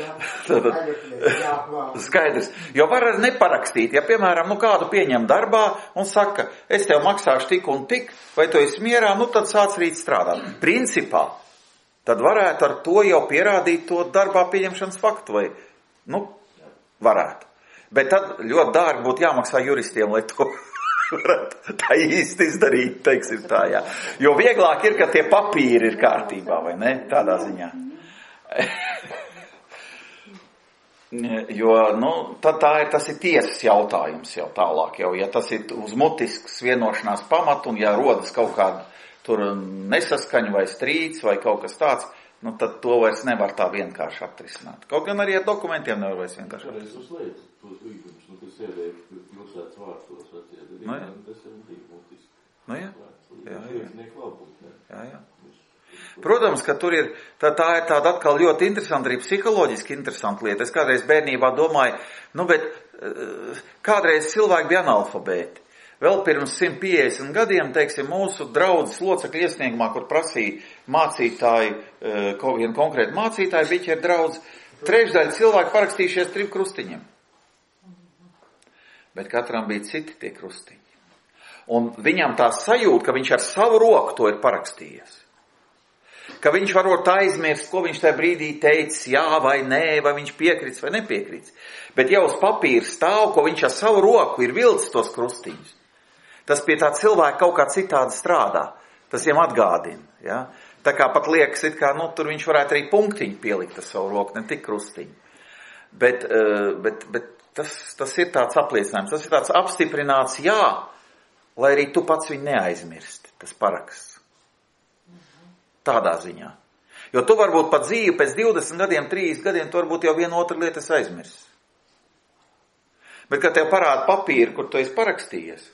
Speaker 1: skaidrs. Jo var arī neparakstīt. Ja, piemēram, kādu pieņem darbā un saka, es tev maksāšu tik un tik, vai tu esi mierā, tad sāc rīt strādāt. Principā, tad varētu ar to jau pierādīt to darbā pieņemšanas faktu, vai, varētu. Bet tad ļoti dārgi būtu jāmaksā juristiem, lai to varētu tā īsti izdarīt, teiksim tā, jā. Jo vieglāk ir, ka tie papīri ir kārtībā, vai ne? Tādā ziņā. Jo, tas ir tiesas jautājums jau tālāk, ja tas ir uz mutisks vienošanās pamatu, un ja rodas kaut kāda tur nesaskaņa vai strīds vai kaut kas tāds, tad to vairs nevar tā vienkārši atrisināt. Kaut gan arī ar dokumentiem nevar vairs vienkārši atrisināt.
Speaker 2: Es uzlieku tos līgumus, kas sēdēja pilsētas vārtos, tas ir bija mutiski.
Speaker 1: Jā. Protams, ka tur ir, tā ir tāda atkal ļoti interesanta, arī psiholoģiski interesanta lieta. Es kādreiz bērnībā domāju, bet kādreiz cilvēki bija analfabēti. Vēl pirms 150 gadiem, teiksim, mūsu draudzes locekļu iesniegumā, kur prasīja mācītāji, vienu konkrētu mācītāju, biķeru draudzi, trešdaļa cilvēki parakstījušies 3 krustiņiem. Bet katram bija citi tie krustiņi. Un viņam tā sajūta, ka viņš ar savu roku to ir parakstījies. Ka viņš varot aizmirst, ko viņš tajā brīdī teicis, jā vai nē, vai viņš piekrits vai nepiekrits. Bet jau uz papīra stāv, ko viņš ar savu roku ir vilcis tos krustiņus. Tas pie tā cilvēka kaut kā citādi strādā. Tas viņam atgādina. Ja? Tā kā pat liekas, tur viņš varētu arī punktiņu pielikt ar savu roku, ne tik krustiņu. Bet tas ir tāds apliecinājums, tas ir tāds apstiprināts jā, lai arī tu pats viņu neaizmirsti, tas paraksts. Tādā ziņā. Jo tu varbūt pat dzīvi pēc 20 gadiem, 30 gadiem, tu varbūt jau vienu otru lietu aizmirsti. Bet, kad tev parāda papīru, kur tu esi parakstījies,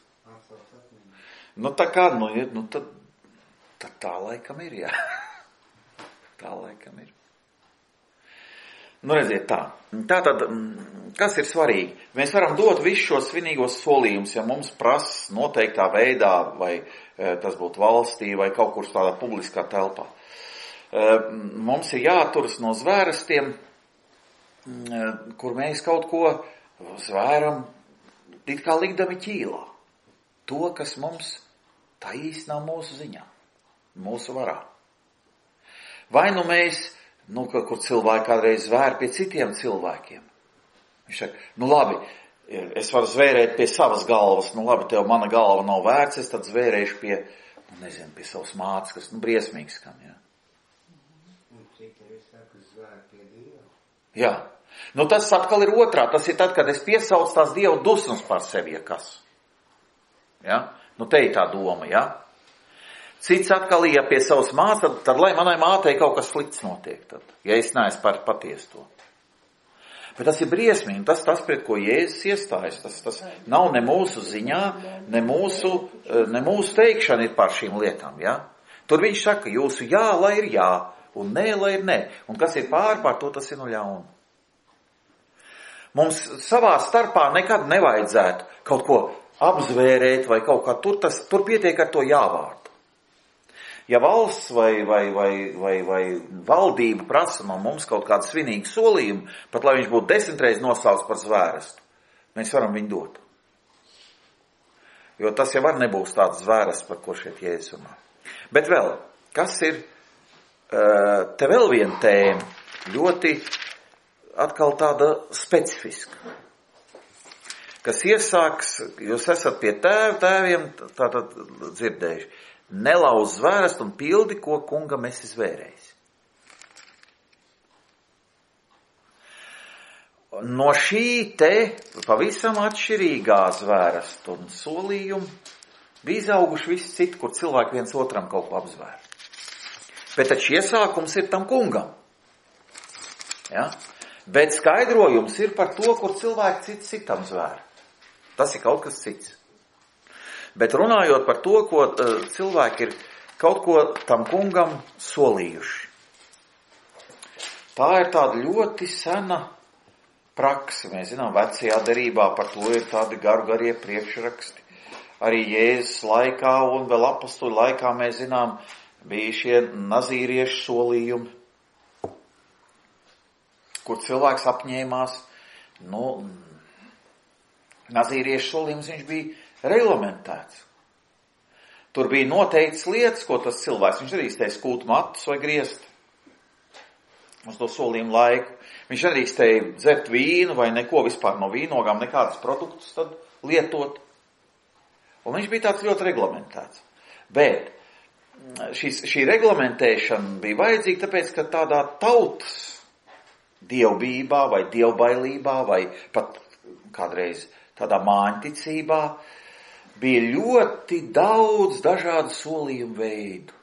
Speaker 1: tad tā laikam ir, jā. Tā laikam ir. Redziet tā. Tātad, kas ir svarīgi? Mēs varam dot visus šos svinīgos solījumus, ja mums prasa noteiktā veidā, vai tas būtu valstī, vai kaut kur tādā publiskā telpā. Mums ir jāturas no zvērstiem, kur mēs kaut ko zvēram, it kā likdami ķīlā. To, kas mums tā īsti nav mūsu ziņā, mūsu varā. Vai nu mēs, kur cilvēki kādreiz zvēr pie citiem cilvēkiem. Viņš saka, labi, es varu zvērēt pie savas galvas, labi, tev mana galva nav vērts, es tad zvērēšu pie, pie savas mātes, kas, briesmīgs skan, jā.
Speaker 6: Un cik es saku, zvēr pie Dieva?
Speaker 1: Jā. Tas atkal ir otrā, tas ir tad, kad es piesaucu tās Dieva dusmas par sevi, ja kas. Ja? Te ir tā doma, ja? Cits atkal, ja pie savas mātes, tad lai manai mātei kaut kas slikts notiek, tad, ja es neesmu par patiesu to. Bet tas ir briesmīgi, tas, pret ko Jēzus iestājas, tas nav ne mūsu ziņā, ne mūsu teikšana ir par šīm lietām, ja? Tur viņš saka, jūsu jā, lai ir jā, un nē, lai ir nē, un kas ir pār to, tas ir no ļauna. Mums savā starpā nekad nevajadzētu kaut ko apzvērēt vai kaut kā, tur pietiek ar to jāvārdu. Ja valsts vai valdība prasa no mums kaut kādu svinīgu solījumu, pat lai viņš būtu 10 reizes nosaukts par zvērestu, mēs varam viņu dot. Jo tas jau nebūs tāds zvērests, par ko šeit Jēzus runā. Bet vēl, kas ir, te vēl viena tēma, ļoti atkal tāda specifiska, kas iesāks, jūs esat pie tēviem, tātad dzirdējuši, nelauz zvērestu un pildi, ko kungam esi zvērējis. No šī te pavisam atšķirīgā zvērestu un solījumu bija izauguši visi citi, kur cilvēki viens otram kaut ko apzvēr. Bet taču iesākums ir tam kungam. Ja? Bet skaidrojums ir par to, kur cilvēki cits citam zvēr. Tas ir kaut kas cits. Bet runājot par to, ko cilvēki ir kaut ko tam kungam solījuši. Tā ir tāda ļoti sena prakse. Mēs zinām, vecajā derībā par to ir tādi garie priekšraksti. Arī Jēzus laikā un vēl apostoļu laikā mēs zinām, bija šie nazīriešu solījumi, kur cilvēks apņēmās, nazīriešu solījums viņš bija reglamentēts. Tur bija noteikts lietas, ko tas cilvēks, viņš nedrīkstēja skūt matus vai griezt uz to solījumu laiku. Viņš nedrīkstēja dzert vīnu vai neko vispār no vīnogām, nekādas produktus tad lietot. Un viņš bija tāds ļoti reglamentēts. Bet šī reglamentēšana bija vajadzīga, tāpēc, ka tādā tautas dievbībā vai dievbailībā vai pat kādreiz tādā māņticībā bija ļoti daudz dažādu solījumu veidu.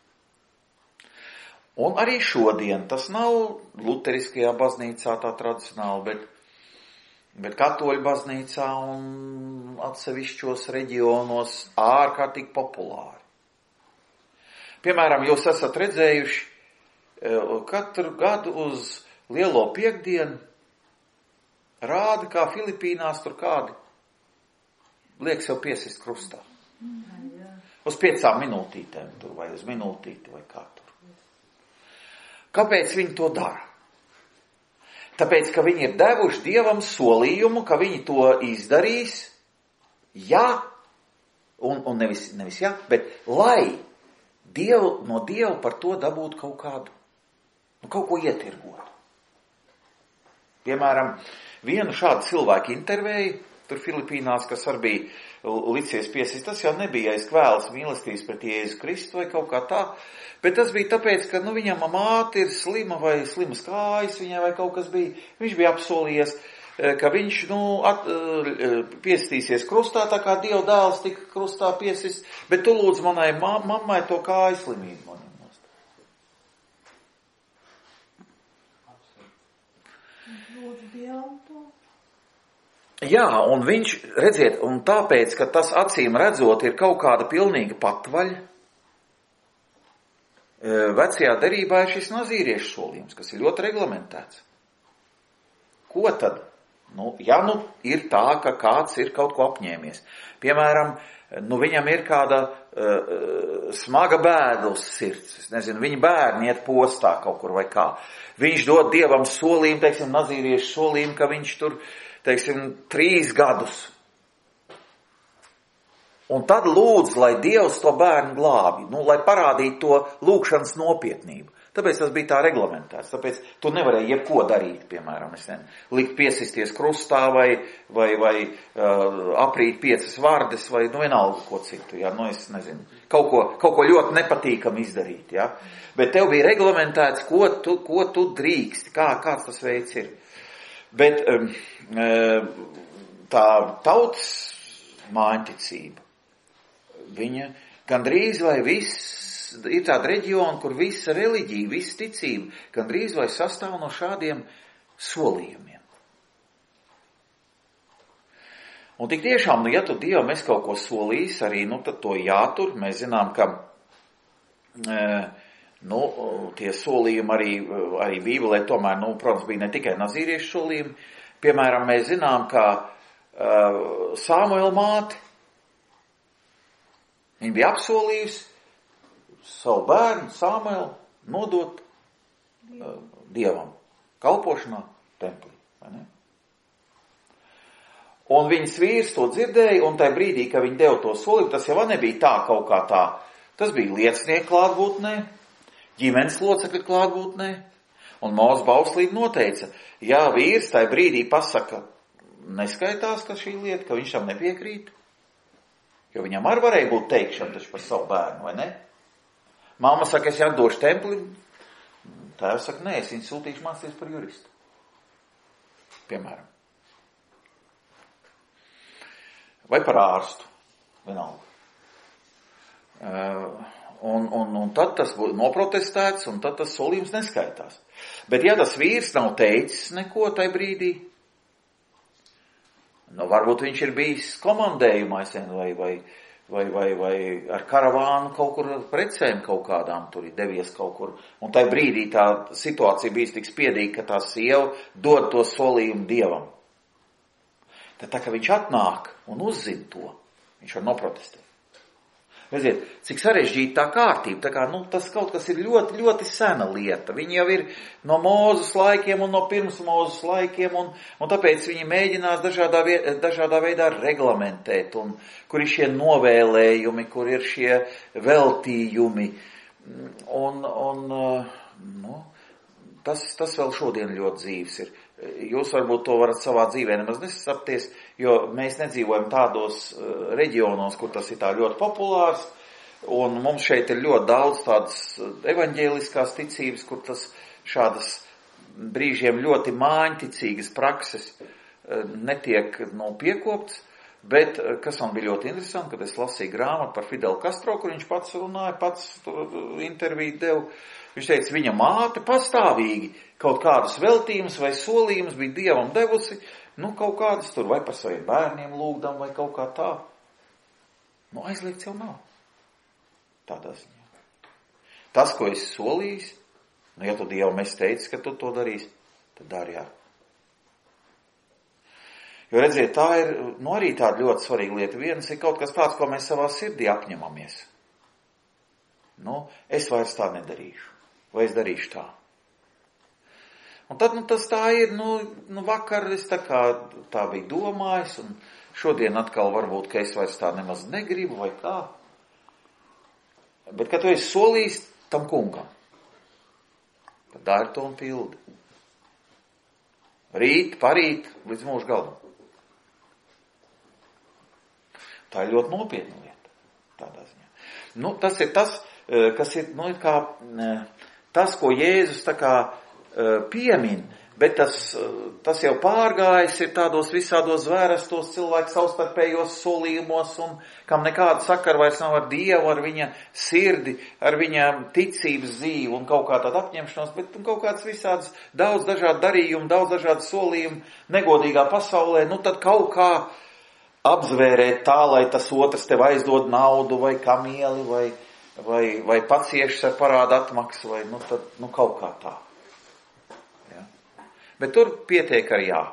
Speaker 1: Un arī šodien tas nav luteriskajā baznīcā tā tradicionāli, bet katoļu baznīcā un atsevišķos reģionos ārkārtīgi populāri. Piemēram, jūs esat redzējuši katru gadu uz Lielo piekdienu rāda, kā Filipīnās tur kādi liek sev piesist krustā. Uz 5 minūtītēm tur, vai uz minūtīti, vai kā tur. Kāpēc viņi to dara? Tāpēc, ka viņi ir devuši Dievam solījumu, ka viņi to izdarīs, ja, un nevis ja, bet lai no Dieva par to dabūtu kaut kādu, kaut ko ietirgot. Piemēram, vienu šādu cilvēku intervēju, tur Filipīnās, kas arī bija licies piesist, tas jau nebija aiz kvēles mīlestības pret Jēzu Kristu vai kaut kā tā, bet tas bija tāpēc, ka viņam māte ir slima vai slimas kājas viņai vai kaut kas bija. Viņš bija apsolījies, ka viņš piestīsies krustā, tā kā Dieva dēls tika krustā piesist, bet tu lūdzu manai mammai to kāju slimību manim. Jā, un viņš, redziet, un tāpēc, ka tas acīm redzot ir kaut kāda pilnīga patvaļa, vecajā derībā ir šis nazīriešu solījums, kas ir ļoti reglamentēts. Ko tad? Ja ir tā, ka kāds ir kaut ko apņēmies. Piemēram, viņam ir kāda smaga bēda uz sirds. Es nezinu, viņa bērni iet postā kaut kur vai kā. Viņš dod Dievam solījumu, teiksim, nazīriešu solījumu, ka viņš tur, teiksim, 3 gadus. Un tad lūdz, lai Dievs to bērnu glābi, lai parādītu to lūkšanas nopietnību. Tāpēc tas bija tā reglamentēts. Tāpēc tu nevarēji jebko darīt, piemēram, likt piesisties krustā vai aprīt 5 vardes vai vienalga ko citu. Ja? Es nezinu, kaut ko ļoti nepatīkam izdarīt. Ja? Bet tev bija reglamentēts, ko tu drīksti, kāds tas veids ir. Bet tā tautas māņticība, viņa gandrīz vai viss, ir tāda reģiona, kur visa reliģija, visa ticība gandrīz vai sastāv no šādiem solījumiem. Un tik tiešām, ja tu Dievam esi kaut ko solījis, arī, tad to jātur. Mēs zinām, ka, tie solījumi arī Bībelē tomēr, protams, bija ne tikai nazīriešu solījumi. Piemēram, mēs zinām, ka Samuela māte, viņa bija apsolījusi savu bērnu Samuelu nodot Dievam kalpošanā templī. Vai ne? Un viņas vīrs to dzirdēja, un tajā brīdī, kad viņi deva to solību, tas jau nebija tā kaut kā tā. Tas bija liecinieku klātbūtnē, ģimenes locekļu klātbūtnē, un Mūzes bauslība noteica, ja vīrs tajā brīdī pasaka, neskaitās, ka šī lieta, ka viņš tam nepiekrīt, jo viņam arī varēja būt teikšana taču par savu bērnu, vai ne? Mamma saka, es atdošu templi, tēvs saka, nē, es viņu sūtīšu mācīties par juristu. Piemēram. Vai par ārstu, vienalga. Un tad tas būtu noprotestēts, un tad tas solījums neskaitās. Bet ja tas vīrs nav teicis neko tajā brīdī, varbūt viņš ir bijis komandējumā, vai ar karavānu kaut kur precēm kaut kādām tur ir devies kaut kur. Un tajā brīdī tā situācija bijis tik spiedīga, ka tā sieva dod to solījumu Dievam. Tad tā, ka viņš atnāk un uzzina to, viņš var noprotestēt. Redziet, cik sarežģīta tā kārtība, tā kā, tas kaut kas ir ļoti, ļoti sena lieta. Viņi jau ir no Mūzes laikiem un no pirms Mūzes laikiem, un tāpēc viņi mēģinās dažādā veidā reglamentēt, un kur ir šie novēlējumi, kur ir šie veltījumi, tas vēl šodien ļoti dzīves ir. Jūs varbūt to varat savā dzīvē nemaz nesapties, jo mēs nedzīvojam tādos reģionos, kur tas ir tā ļoti populārs, un mums šeit ir ļoti daudz tādas evaņģēliskās ticības, kur tas šādas brīžiem ļoti māņticīgas prakses netiek piekopts, bet kas man bija ļoti interesanti, kad es lasīju grāmatu par Fidelu Castro, kur viņš pats runāja, pats interviju devu. Viņš teica, viņa māte pastāvīgi kaut kādus veltījumus vai solījumus bija Dievam devusi, kaut kādas tur vai par saviem bērniem lūgdam vai kaut kā tā. Aizliegts jau nav. Tādā ziņā. Tas, ko esi solījis, ja tu Dievam esi teicis, ka tu to darīsi, tad dari jā. Jo redziet, tā ir arī tāda ļoti svarīga lieta. Viens ir kaut kas tāds, ko mēs savā sirdī apņemamies. Es vairs tā nedarīšu. Vai es darīšu tā? Un tad, tas tā ir, vakar es tā biju domājis, un šodien atkal varbūt, ka es vairs tā nemaz negribu, vai kā. Bet, kad tu esi solījis tam kungam, tad dari to un pildi. Rīt, parīt, līdz mūža galam. Tā ir ļoti nopietna lieta, tādā ziņā. Tas ir tas, kas ir, tas, ko Jēzus piemin, bet tas jau pārgājis ir tādos visādos zvērastos cilvēku savstarpējos solījumos, un kam nekāda sakara vairs nav ar Dievu, ar viņa sirdi, ar viņa ticības dzīvi un kaut kā tāda apņemšanos, bet kaut kāds visāds daudz dažādu darījumu, daudz dažādu solījumu negodīgā pasaulē, tad kaut kā apzvērēt tā, lai tas otrs tev aizdod naudu vai kamieli vai paciešas ar parādu atmaksu, vai kaut kā tā. Ja? Bet tur pietiek ar jā.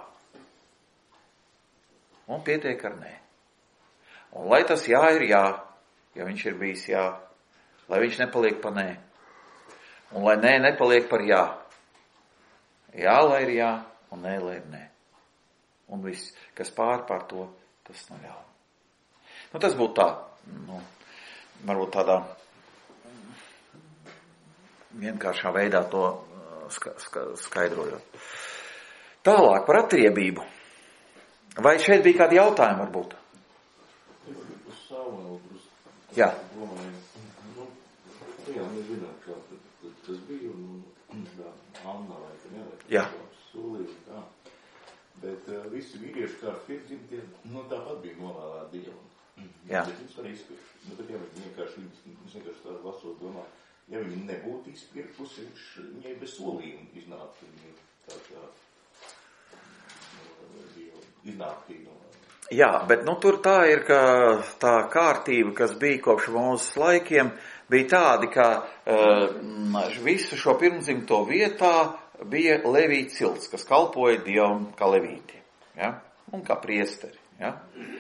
Speaker 1: Un pietiek ar nē. Un lai tas jā ir jā, ja viņš ir bijis jā, lai viņš nepaliek pa nē. Un lai nē nepaliek par jā. Jā, lai ir jā, un nē, lai ir nē. Un viss, kas pār to, tas nav jā. Tas būtu tā, varbūt tādā vienkāršā veidā to skaidrojot. Tālāk par atriebību. Vai šeit bija kādi jautājumi varbūt? Jā.
Speaker 2: Jā, mēs zinām, kā tas bija, un Anna vai ka nelēk.
Speaker 1: Jā.
Speaker 2: Solīja, tā. Bet visi vīrieši kā ar piedzimtiem, tāpat bija novēlēti Dievam.
Speaker 1: Jā.
Speaker 2: Bet viņus var izpirkt. Bet ja viņi vienkārši tā lasot domā, ja viņi nebūtu izpirkusi, viņai bez solījuma iznākt.
Speaker 1: Jā, bet tur tā ir, ka tā kārtība, kas bija kopš mūsu laikiem, bija tādi, ka visu šo pirmdzimto vietā bija levīti cilts, kas kalpoja Dievam kā levīti, ja? Un kā priesteri. Ja?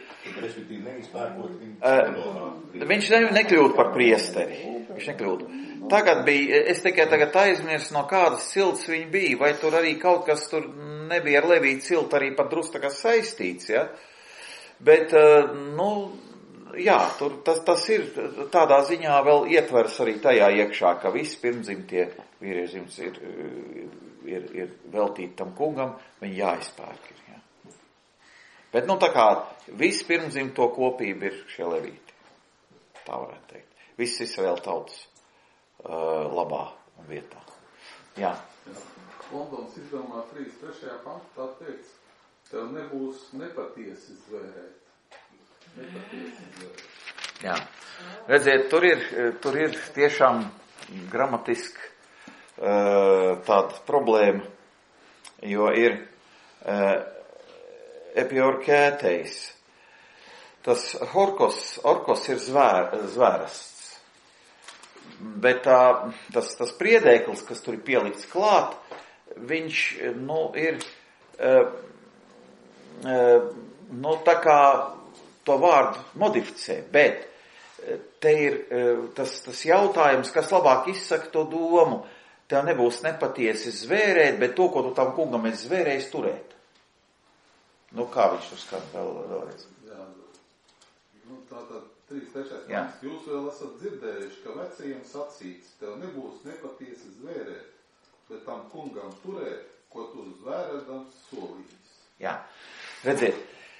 Speaker 1: Viņš nekļūtu par priesteri. Viņš nekļūtu. Tagad bija, es tikai tagad aizmirsu, no kādas cilts viņi bija, vai tur arī kaut kas tur nebija ar levīti ciltu arī pat drusku tā kā saistīts, ja? Bet, jā, tur tas ir tādā ziņā vēl ietvers arī tajā iekšā, ka visi pirmdzimtie vīriešzimts ir veltīti tam kungam, viņi jāizpērk. Ja? Bet, tā kā visi pirmdzimto kopība ir šie levīti. Tā varētu teikt. Viss Izraēla tautas labā un vietā. Jā.
Speaker 7: Londonas izdevumā 3.3. pantā tā teikts, tev nebūs nepatiesi zvērēt.
Speaker 1: Jā. Redziet, tur ir tiešām gramatiski tāda problēma, jo ir epiorkētejs. Tas orkos ir zvērasts. Bet tas priedēklis, kas tur ir pielikts klāt, viņš, ir, tā kā to vārdu modificē, bet te ir tas jautājums, kas labāk izsaka to domu. Tev nebūs nepatiesi zvērēt, bet to, ko tu tam kungam esi zvērējis, turēt. Kā viņš tur skan vēlreiz?
Speaker 7: Jā, tātad 3.3. pants. Jūs vēl esat dzirdējuši, ka vecajiem sacīts, tev nebūs nepatiesi zvērēt, bet tam kungam turēt, ko tu zvērēdams solījis.
Speaker 1: Jā, redziet,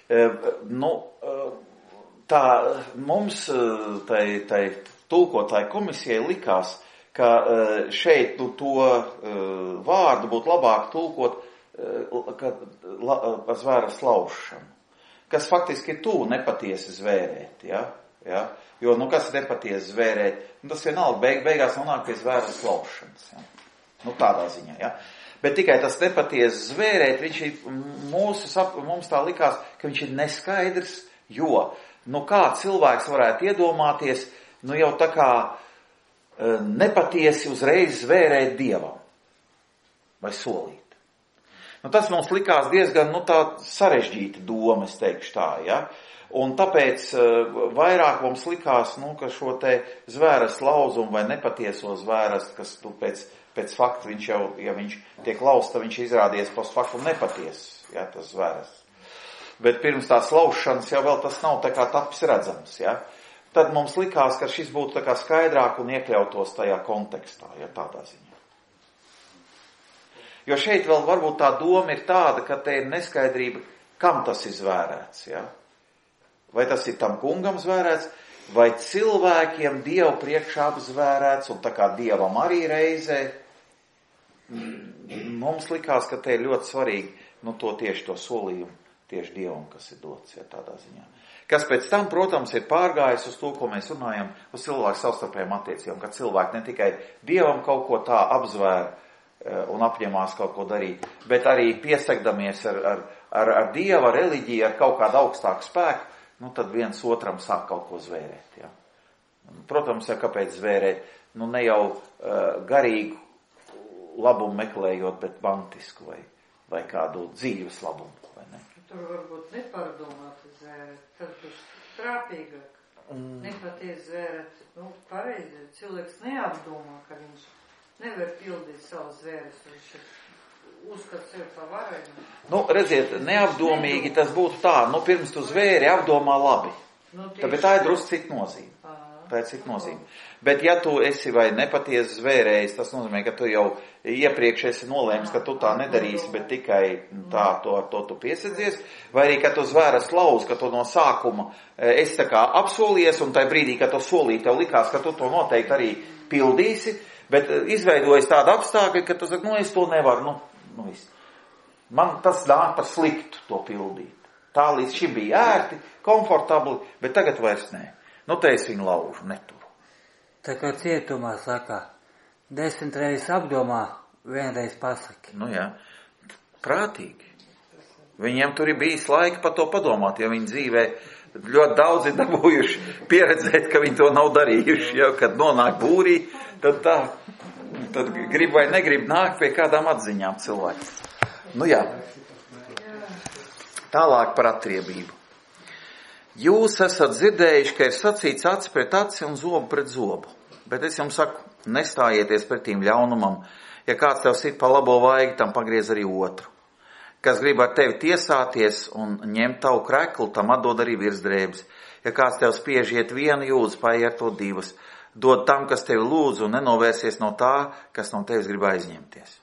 Speaker 1: tā mums, tai tulkotāju komisijai likās, ka šeit to vārdu būtu labāk tulkot par zvēras laušanu, kas faktiski ir tuvu nepatiesi zvērēt, ja? Ja? Jo, kas ir nepatiesi zvērēt? Tas vienalga beigās nonāk pie zvēras laušanas, ja? Tādā ziņā, ja? Bet tikai tas nepatiesi zvērēt, viņš ir mums tā likās, ka viņš ir neskaidrs, jo, kā cilvēks varētu iedomāties, jau tā kā nepatiesi uzreiz zvērēt Dievam vai solīt. Tas mums likās diezgan, tā sarežģīta doma, es teikšu tā, ja? Un tāpēc vairāk mums likās, ka šo te zvēras lauzumu vai nepatieso zvēras, kas pēc fakta viņš jau, ja viņš tiek lausta, viņš izrādies pēc faktu nepatiesas, ja, tas zvēras. Bet pirms tās laušanas jau vēl tas nav tā kā tapis redzams, ja. Tad mums likās, ka šis būtu tā kā skaidrāk un iekļautos tajā kontekstā, ja tādā ziņā. Jo šeit vēl varbūt tā doma ir tāda, ka te ir neskaidrība, kam tas ir zvērēts, ja. Vai tas ir tam kungam zvērēts, vai cilvēkiem Dievu priekšā apzvērēts, un tā kā Dievam arī reizē. Mums likās, ka te ir ļoti svarīgi, to solījumu tieši Dievam, kas ir dots, ja, tādā ziņā. Kas pēc tam, protams, ir pārgājis uz to, ko mēs runājam, uz cilvēku savstarpējām attiecībām, ka cilvēki ne tikai Dievam kaut ko tā apzvēr un apņemās kaut ko darīt, bet arī piesakdamies ar Dieva reliģiju, ar kaut kādu augstāku spēku, tad viens otram sāk kaut ko zvērēt. Ja. Protams, ja kāpēc zvērēt, ne jau garīgu labumu meklējot, bet bantisku vai kādu dzīves labumu. Vai ne?
Speaker 3: Tur varbūt nepārdomāt zvērēt, tad būs trāpīgāk. Nepaties zvērēt, pareizi, cilvēks neapdomā, ka viņš nevar pildīt savu zvēres, viņš uzskat sevi pa varējumu.
Speaker 1: Redziet, neapdomīgi tas būtu tā, pirms tu zvēri apdomā labi. Bet tā ir drusku cita nozīme. tā ir cita nozīme. Bet ja tu esi vai nepatiesi zvērējis, tas nozīmē, ka tu jau iepriekš esi nolēmis, ka tu tā nedarīsi, bet tikai tā ar to tu piesadzies, vai arī, ka tu zvēras lauz, ka tu no sākuma esi tā kā apsolies, un tajā brīdī, kad tu solīji, tev likās, ka tu to noteikti arī pildīsi, bet izveidojas tāda apstākļa, ka tu saki, es to nevaru, viss. Man tas nāk par sliktu to pildīt. Tā līdz šim bija ērti, komfortabli, bet tagad vairs nē. Te es viņu laužu, neturu.
Speaker 8: Tā kā cietumā saka, 10 reizes apdomā, vienreiz pasaki.
Speaker 1: Jā, prātīgi. Viņiem tur ir bijis laika par to padomāt, jo viņi dzīvē ļoti daudz ir dabūjuši pieredzēt, ka viņi to nav darījuši. Jau, kad nonāk būrī, tad grib vai negrib nākt pie kādām atziņām cilvēks. Jā. Tālāk par atriebību. Jūs esat dzirdējuši, ka ir sacīts aci pret aci un zobu pret zobu. Bet es jums saku, nestājieties pretīm ļaunumam. Ja kāds tev sit pa labo vaigi, tam pagriez arī otru. Kas grib ar tevi tiesāties un ņemt tavu kreklu, tam atdod arī virsdrēbes. Ja kāds tev spiež iet vienu jūdzi, paiet to divas. Dod tam, kas tevi lūdz, un nenovērsies no tā, kas no tevis grib aizņemties.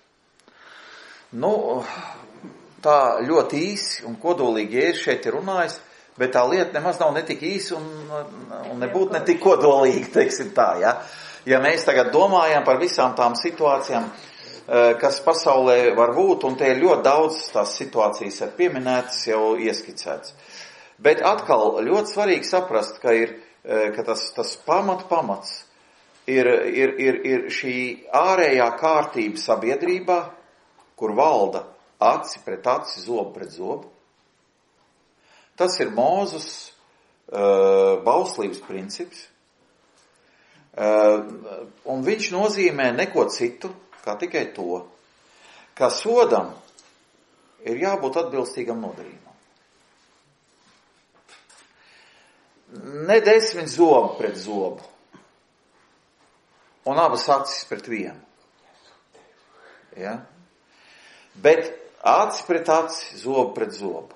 Speaker 1: Tā ļoti īsi un kodolīgi Jēzus šeit ir runājis, bet tā lieta nemaz nav ne tik īsi un nebūtu ne tik kodolīgi, teiksim tā, ja? Ja mēs tagad domājam par visām tām situācijām, kas pasaulē var būt, un te ir ļoti daudz tās situācijas ir pieminētas, jau ieskicētas. Bet atkal ļoti svarīgi saprast, ka tas pamats ir šī ārējā kārtība sabiedrībā, kur valda aci pret aci, zobu pret zobu. Tas ir Mūzes bauslības princips. Un viņš nozīmē neko citu, kā tikai to, ka sodam ir jābūt atbilstīgam nodarījumam. Ne 10 zobu pret zobu un abas acis pret vienu. Ja? Bet aci pret aci, zobu pret zobu.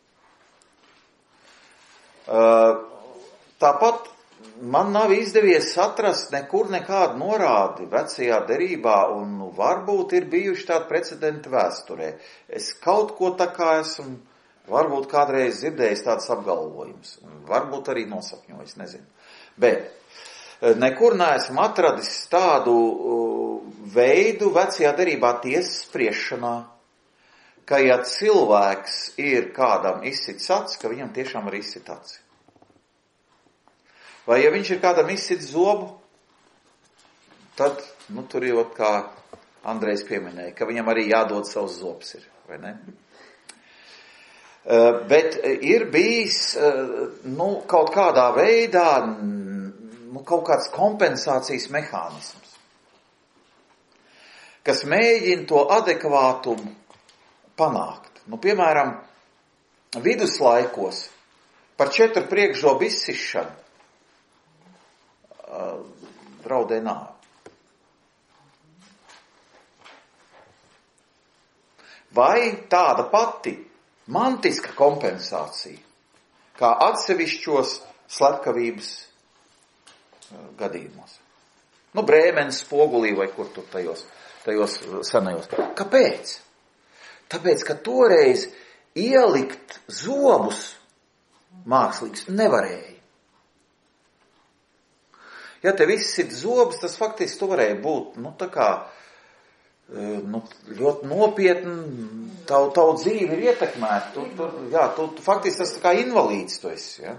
Speaker 1: Tāpat man nav izdevies atrast nekur nekādu norādi vecajā derībā, un varbūt ir bijuši tādi precedenti vēsturē. Es kaut ko tā kā esmu varbūt kādreiz dzirdējis tāds apgalvojums, un varbūt arī nosapņojis, nezinu. Bet nekur neesmu atradis tādu veidu vecajā derībā tiesas spriešanā, ka ja cilvēks ir kādam izsits aci, ka viņam tiešām var izsit aci. Vai ja viņš ir kādam izsits zobu, tad, tur ir, kā Andrejs pieminēja, ka viņam arī jādod savs zobs ir, vai ne? Bet ir bijis, kaut kādā veidā, kaut kāds kompensācijas mehānisms, kas mēģina to adekvātumu panākt. Piemēram, viduslaikos par 4 priekšžobu izsišanu draudēja nāve. Vai tāda pati mantiska kompensācija, kā atsevišķos slepkavības gadījumos? Brēmenes spogulī vai kur tur tajos senajos. Kāpēc? Tāpēc, ka toreiz ielikt zobus mākslīgs nevarēja. Ja tev izsit zobus, tas faktiski tu varēja būt, ļoti nopietni, tavu dzīvi ir ietekmēta. Tu faktiski tas tā kā invalīds tu esi, ja?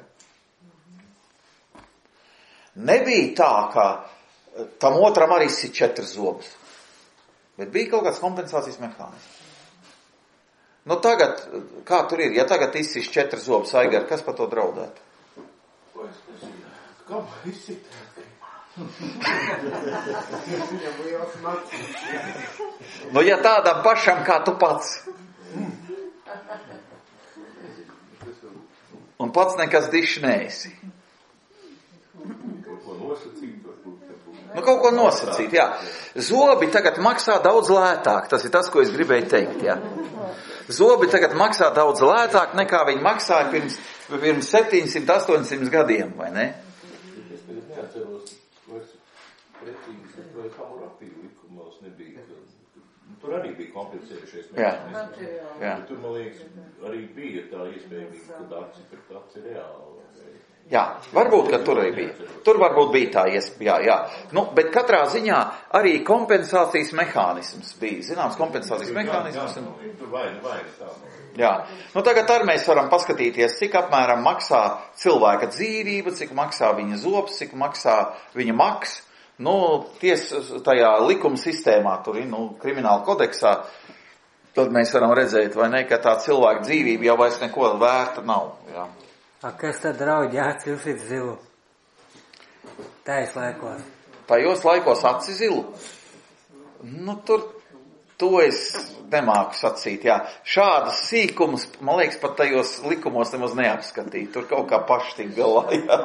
Speaker 1: Nebija tā, ka tam otram arī izsit 4 zobus, bet bija kaut kāds kompensācijas mehānisms. Tagad, kā tur ir, ja tagad izsit 4 zobus, Aigar, kas par to draudētu?
Speaker 2: Kam izsit?
Speaker 1: Ja tādam pašam kā tu pats. Un pats nekas dišs neesi. Kaut ko nosacīt, jā. Zobi tagad maksā daudz lētāk, tas ir tas, ko es gribēju teikt, jā. Zobi tagad maksā daudz lētāk, nekā viņi maksāja pirms 700-800 gadiem, vai ne?
Speaker 2: tur arī bija kompensējušies
Speaker 1: Jā.
Speaker 2: mehānismi.
Speaker 1: Jā.
Speaker 2: Tur, man liekas, arī bija tā iespējamība, kad aci pret aci reāli.
Speaker 1: Jā, varbūt, ka tur arī bija. Tur varbūt bija tā iespēja, jā. Nu, bet katrā ziņā arī kompensācijas mehānisms bija. Zināms, kompensācijas mehānisms.
Speaker 2: Tur vaina tā.
Speaker 1: Jā. Nu, tagad arī mēs varam paskatīties, cik apmēram maksā cilvēka dzīvība, cik maksā viņa zobs, cik maksā viņa maks. Nu, tajā likuma sistēmā, tur, krimināla kodeksā, tad mēs varam redzēt, vai ne, ka tā cilvēka dzīvība jau vairs neko vērta nav. Jā.
Speaker 8: A kas tad draudz jāatcilsit zilu? Tais laikos.
Speaker 1: Tajos laikos aci zilu? Nu, to es nemāku sacīt, jā. Šādas sīkumus, man liekas, pat tajos likumos nemaz neapskatīt. Tur kaut kā paši tik galā, jā.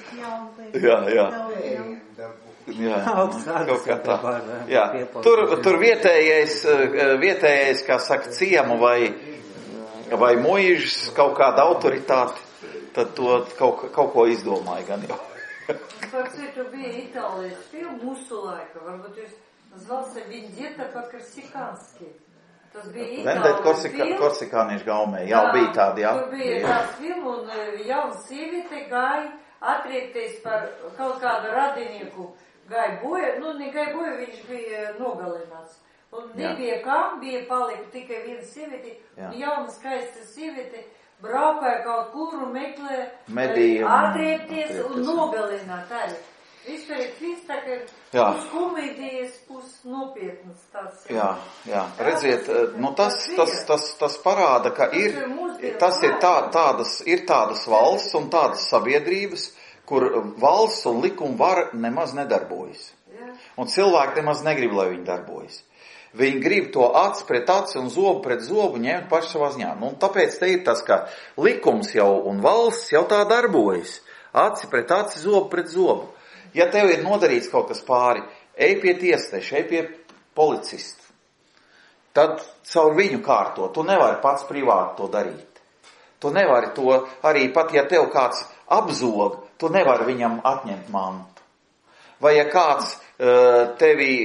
Speaker 1: Jā, kaut kā tā. Jā. Tur vietējais, kā saka, ciemu vai muižas kaut kāda autoritāte, tad to kaut ko izdomāja gan jau.
Speaker 3: Par citu bija Itālijas filmu mūsu laika, varbūt jūs назывался «Вендетта по-корсикански». Tas bija Itālijas filmu.
Speaker 1: Korsikāniešu gaumē, jā, bija tādi, jā.
Speaker 3: Tur bija tāds filmu un jauna sieviete gāja atriekties par kaut kādu radinieku, gāja boja, negāja boja, viņš bija nogalināts. Un nebija kā, bija palika tikai viena sieviete, un jauna skaista sieviete braukāja kaut kuru, meklē, atriekties un nogalināt arī. Vispār ir films, tā kā pus komēdijas, pus nopietnas tāds. Jā,
Speaker 1: redziet, tas parāda, ka ir tādas valsts un tādas sabiedrības, kur valsts un likuma vara nemaz nedarbojas. Un cilvēki nemaz negrib, lai viņi darbojas. Viņi grib to aci pret aci un zobu pret zobu ņemt paši savā ziņā. Un tāpēc te ir tas, ka likums jau un valsts jau tā darbojas. Aci pret aci, zobu pret zobu. Ja tev ir nodarīts kaut kas pāri, ej pie tiesneša, ej pie policista. Tad caur viņu kārto. Tu nevari pats privāti to darīt. Tu nevari to arī pat, ja tev kāds apzog, tu nevari viņam atņemt mantu. Vai ja kāds tevi,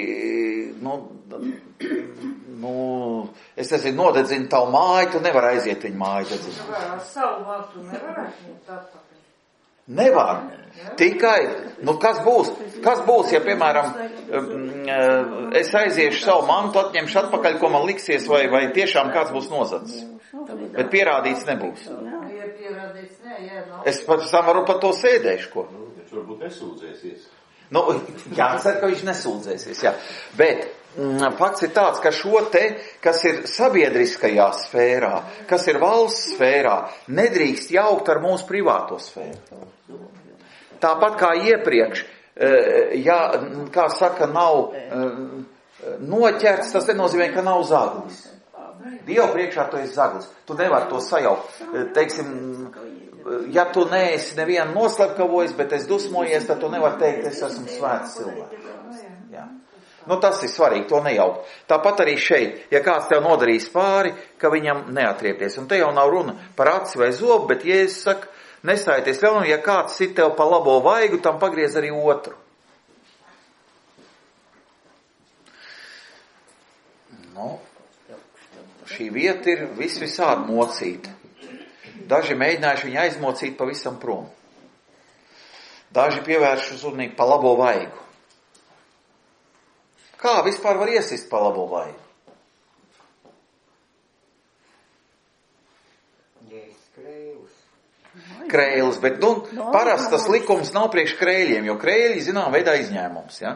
Speaker 1: es nezinu, nodedzina tavu māju, tu nevari aiziet viņu māju dedzināt.
Speaker 3: Savu mātu nevar atņemt atpakaļ.
Speaker 1: Nevar. Tikai, kas būs, ja, piemēram, es aiziešu savu mantu, atņemšu atpakaļ, ko man liksies, vai tiešām kāds būs nozadzis. Bet pierādīts nebūs.
Speaker 3: Ja pierādīts,
Speaker 1: es pēc tam varu par to sēdēšu, ko.
Speaker 2: Viņš varbūt nesūdzēsies.
Speaker 1: Jācer, ka viņš nesūdzēsies, jā. Bet fakts ir tāds, ka šo te, kas ir sabiedriskajā sfērā, kas ir valsts sfērā, nedrīkst jaukt ar mūsu privāto sfēru. Tāpat kā iepriekš, ja, kā saka, nav noķerts, tas nenozīmē, ka nav zaglis. Dievu priekšā tu esi zaglis. Tu nevari to sajaukt. Teiksim, ja tu neesi nevienu noslepkavojis, bet es dusmojies, tad tu nevari teikt, es esmu svēts cilvēks. Jā. Tas ir svarīgi, to nejaukt. Tāpat arī šeit, ja kāds tev nodarīs pāri, ka viņam neatriepties. Un te jau nav runa par aci vai zobu, bet Jēzus saka, nesājieties ļaunam, ja kāds sit tev pa labo vaigu, tam pagriez arī otru. Šī vieta ir visādi mocīta. Daži mēģinājuši viņu aizmocīt pavisam prom. Daži pievērš uzmanību pa labo vaigu. Kā vispār var iesist pa labo vaigu? Krēlis, bet parasti tas likums nav priekš krēļiem, jo krēļi zinām veidā izņēmums, ja?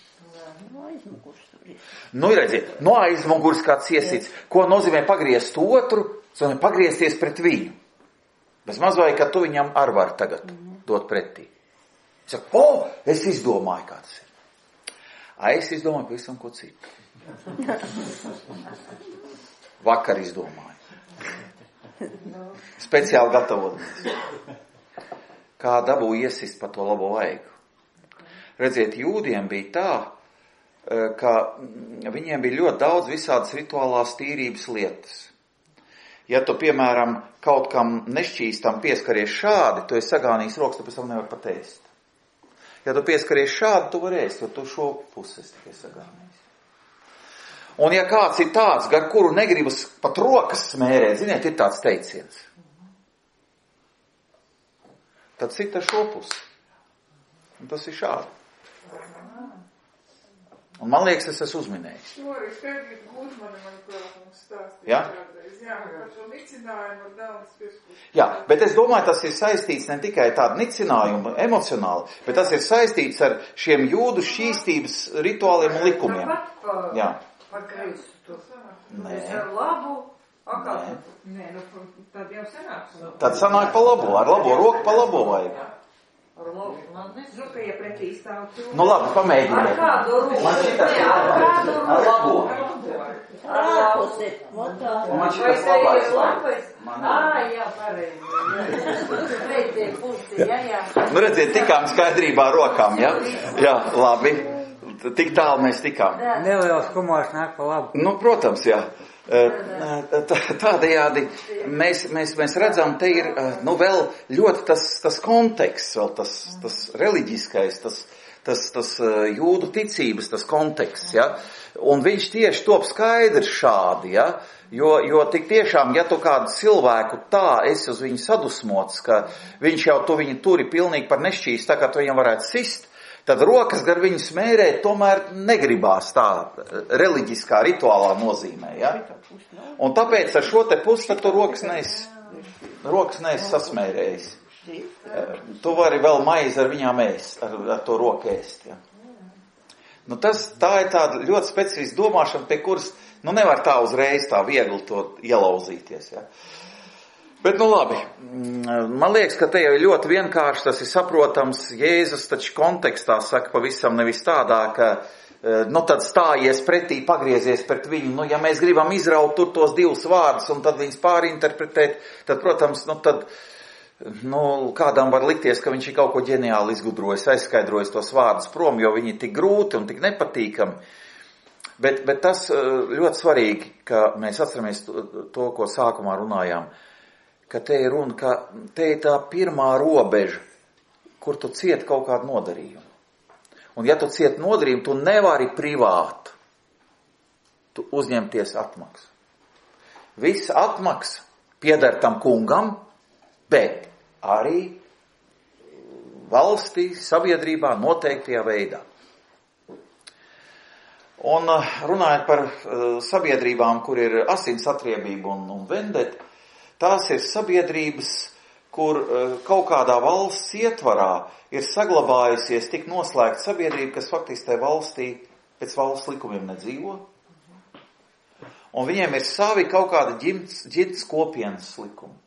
Speaker 1: Redziet, no aizmugurs kāds iesits, ko nozīmē pagriezt otru, nozīmē pagriezties pret viņu. Bez maz vai, ka tu viņam ar var tagad dot pretī. Saka, es izdomāju, kāds ir. Es izdomāju pavisam ko citu. Vakar izdomāju. Speciāli gatavoties. Kā dabū iesist pa to labo vaigu. Redziet, jūdiem bija tā, ka viņiem bija ļoti daudz visādas rituālās tīrības lietas. Ja tu, piemēram, kaut kam nešķīstam pieskaries šādi, tu esi sagānījis rokas, tu pēc tam nevar pat ēst. Ja tu pieskaries šādi, tu vari ēst, jo tu šo pusi esi tikai sagānījis. Un ja kāds ir tāds, gar kuru negribas pat rokas smērēt, ziniet, ir tāds teiciens. Tad cita šo pusi. Un tas ir šādi. Un man liekas, es esmu uzminējis.
Speaker 9: Šoreiz Pēdīgi Gūtmani man mums stāstīja.
Speaker 1: Ja?
Speaker 9: Jā, par šo nicinājumu ar daunas piespūst.
Speaker 1: Jā, bet es domāju, tas ir saistīts ne tikai tādu nicinājumu emocionāli, bet tas ir saistīts ar šiem jūdu šķīstības rituāliem un likumiem. Jā.
Speaker 3: Par Kristu.
Speaker 1: Nē.
Speaker 3: Es ar labu,
Speaker 9: Nē, tad jau sanāks.
Speaker 1: Tad sanāk pa labo, ar labo roku pa labo vajag.
Speaker 3: ar labu, man nezinu.
Speaker 9: Nu, ka ja pretī stāv cilvēku.
Speaker 1: Nu labi, pamēģiniet.
Speaker 3: Ar kādu roku?
Speaker 1: Man šitas ir ar labo.
Speaker 4: Ārpusi.
Speaker 1: Man
Speaker 3: Vai
Speaker 1: šitas
Speaker 3: tā ir
Speaker 1: labais.
Speaker 3: labais? Jā, pareizi. Pretī pusi, jā.
Speaker 1: Nu redziet, tikām skaidrībā ar rokām, ja? Jā, labi. Tik tālu mēs tikām.
Speaker 8: Neliels humors nāk pa labu.
Speaker 1: Nu, protams, jā. Tādējādi mēs redzam, te ir, nu, vēl ļoti tas konteksts, vēl tas reliģiskais, tas jūdu ticības, tas konteksts, ja. Un viņš tieši top skaidrs šādi, ja. Jo tik tiešām, ja tu kādu cilvēku tā esi uz viņu sadusmots, ka viņš jau tu viņu turi pilnīgi par nešķīst, tā kā tu viņam varētu sist, tad rokas gar viņu smērēt tomēr negribās tā reliģiskā rituālā nozīmē, ja? Un tāpēc ar šo te pusi tad tu rokas neesi sasmērējis. Tu vari vēl maizi ar viņām ēst, ar to roku ēst, ja? Nu tā ir tāda ļoti specifiska domāšana, pie kuras, nu nevar tā uzreiz tā viegli to ielauzīties, ja? Bet, nu labi, man liekas, ka te jau ir ļoti vienkārši, tas ir saprotams, Jēzus taču kontekstā saka pavisam nevis tādā, ka, nu tad stājies pretī, pagriezies pret viņu, nu ja mēs gribam izraut tur tos divus vārdus un tad viņus pārinterpretēt, tad, protams, kādam var likties, ka viņš ir kaut ko ģeniāli izgudrojis, aizskaidrojis tos vārdus prom, jo viņi ir tik grūti un tik nepatīkami. Bet tas ļoti svarīgi, ka mēs atceramies to, ko sākumā runājām, ka te ir runa, ka te ir tā pirmā robeža, kur tu cieti kaut kādu nodarījumu. Un ja tu cieti nodarījumu, tu nevari privāti tu uzņemties atmaksu. Visa atmaksa pieder tam kungam, bet arī valstī, sabiedrībā noteiktajā veidā. Un runājot par sabiedrībām, kur ir asins atriebība un vendeta, tās ir sabiedrības, kur kaut kādā valsts ietvarā ir saglabājusies tik noslēgta sabiedrība, kas faktiski tajā valstī pēc valsts likumiem nedzīvo. Un viņiem ir savi kaut kāda ģimenes kopienas likumi.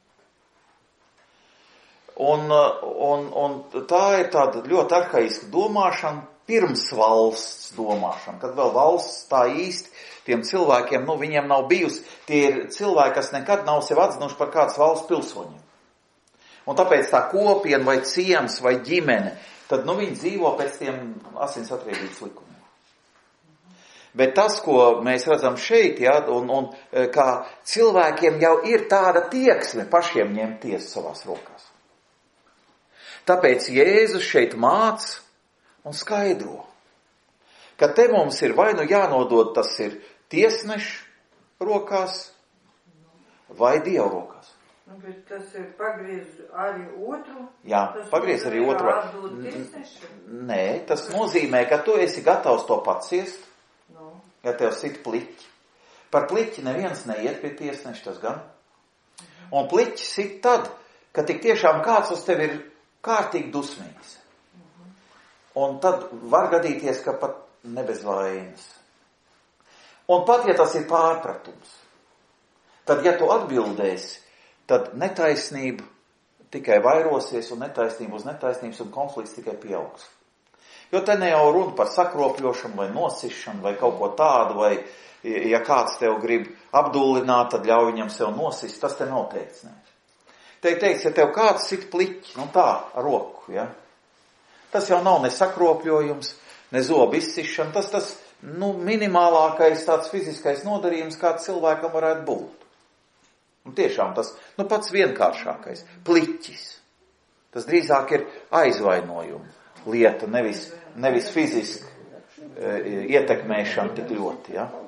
Speaker 1: Un tā ir tāda ļoti arhaiska domāšana, pirms valsts domāšana, kad vēl valsts tā īsti tiem cilvēkiem, viņiem nav bijusi, tie ir cilvēki, kas nekad nav sevi atzinuši par kādas valsts pilsoņiem. Un tāpēc tā kopiena vai ciems vai ģimene, tad, viņi dzīvo pēc tiem asins atriebības likumiem. Bet tas, ko mēs redzam šeit, ja, un kā cilvēkiem jau ir tāda tieksme pašiem ņemt tiesu savās rokās. Tāpēc Jēzus šeit māca un skaidro, ka te mums ir vai jānodod tas ir tiesnešu rokās vai Dieva rokās.
Speaker 3: Bet tas ir pagriez arī otru?
Speaker 1: Jā, pagriez arī otru. Nē, tas nozīmē, ka tu esi gatavs to paciest, ja tev sit pliķi. Par pliķi neviens neiet pie tiesneša, tas gan. Un pliķi sit tad, ka tik tiešām kāds uz tevi ir kārtīgi dusmīgs. Un tad var gadīties, ka pat ne bez vainas. Un pat, ja tas ir pārpratums, tad, ja tu atbildēsi, tad netaisnība tikai vairosies un netaisnība uz netaisnības un konflikts tikai pieaugs. Jo te ne jau runa par sakropļošanu vai nosišanu vai kaut ko tādu, vai ja kāds tev grib apdullināt, tad ļauj viņam sev nosist, tas te nav teikts. Ne? Te ir teikts, ja tev kāds sit pliķi, tā, ar roku, ja? Tas jau nav ne sakropļojums, ne zobu izsišana, tas minimālākais tāds fiziskais nodarījums, kāds cilvēkam varētu būt. Un tiešām tas, pats vienkāršākais, pliķis. Tas drīzāk ir aizvainojuma lieta, nevis fiziska ietekmēšana tik ļoti, ja?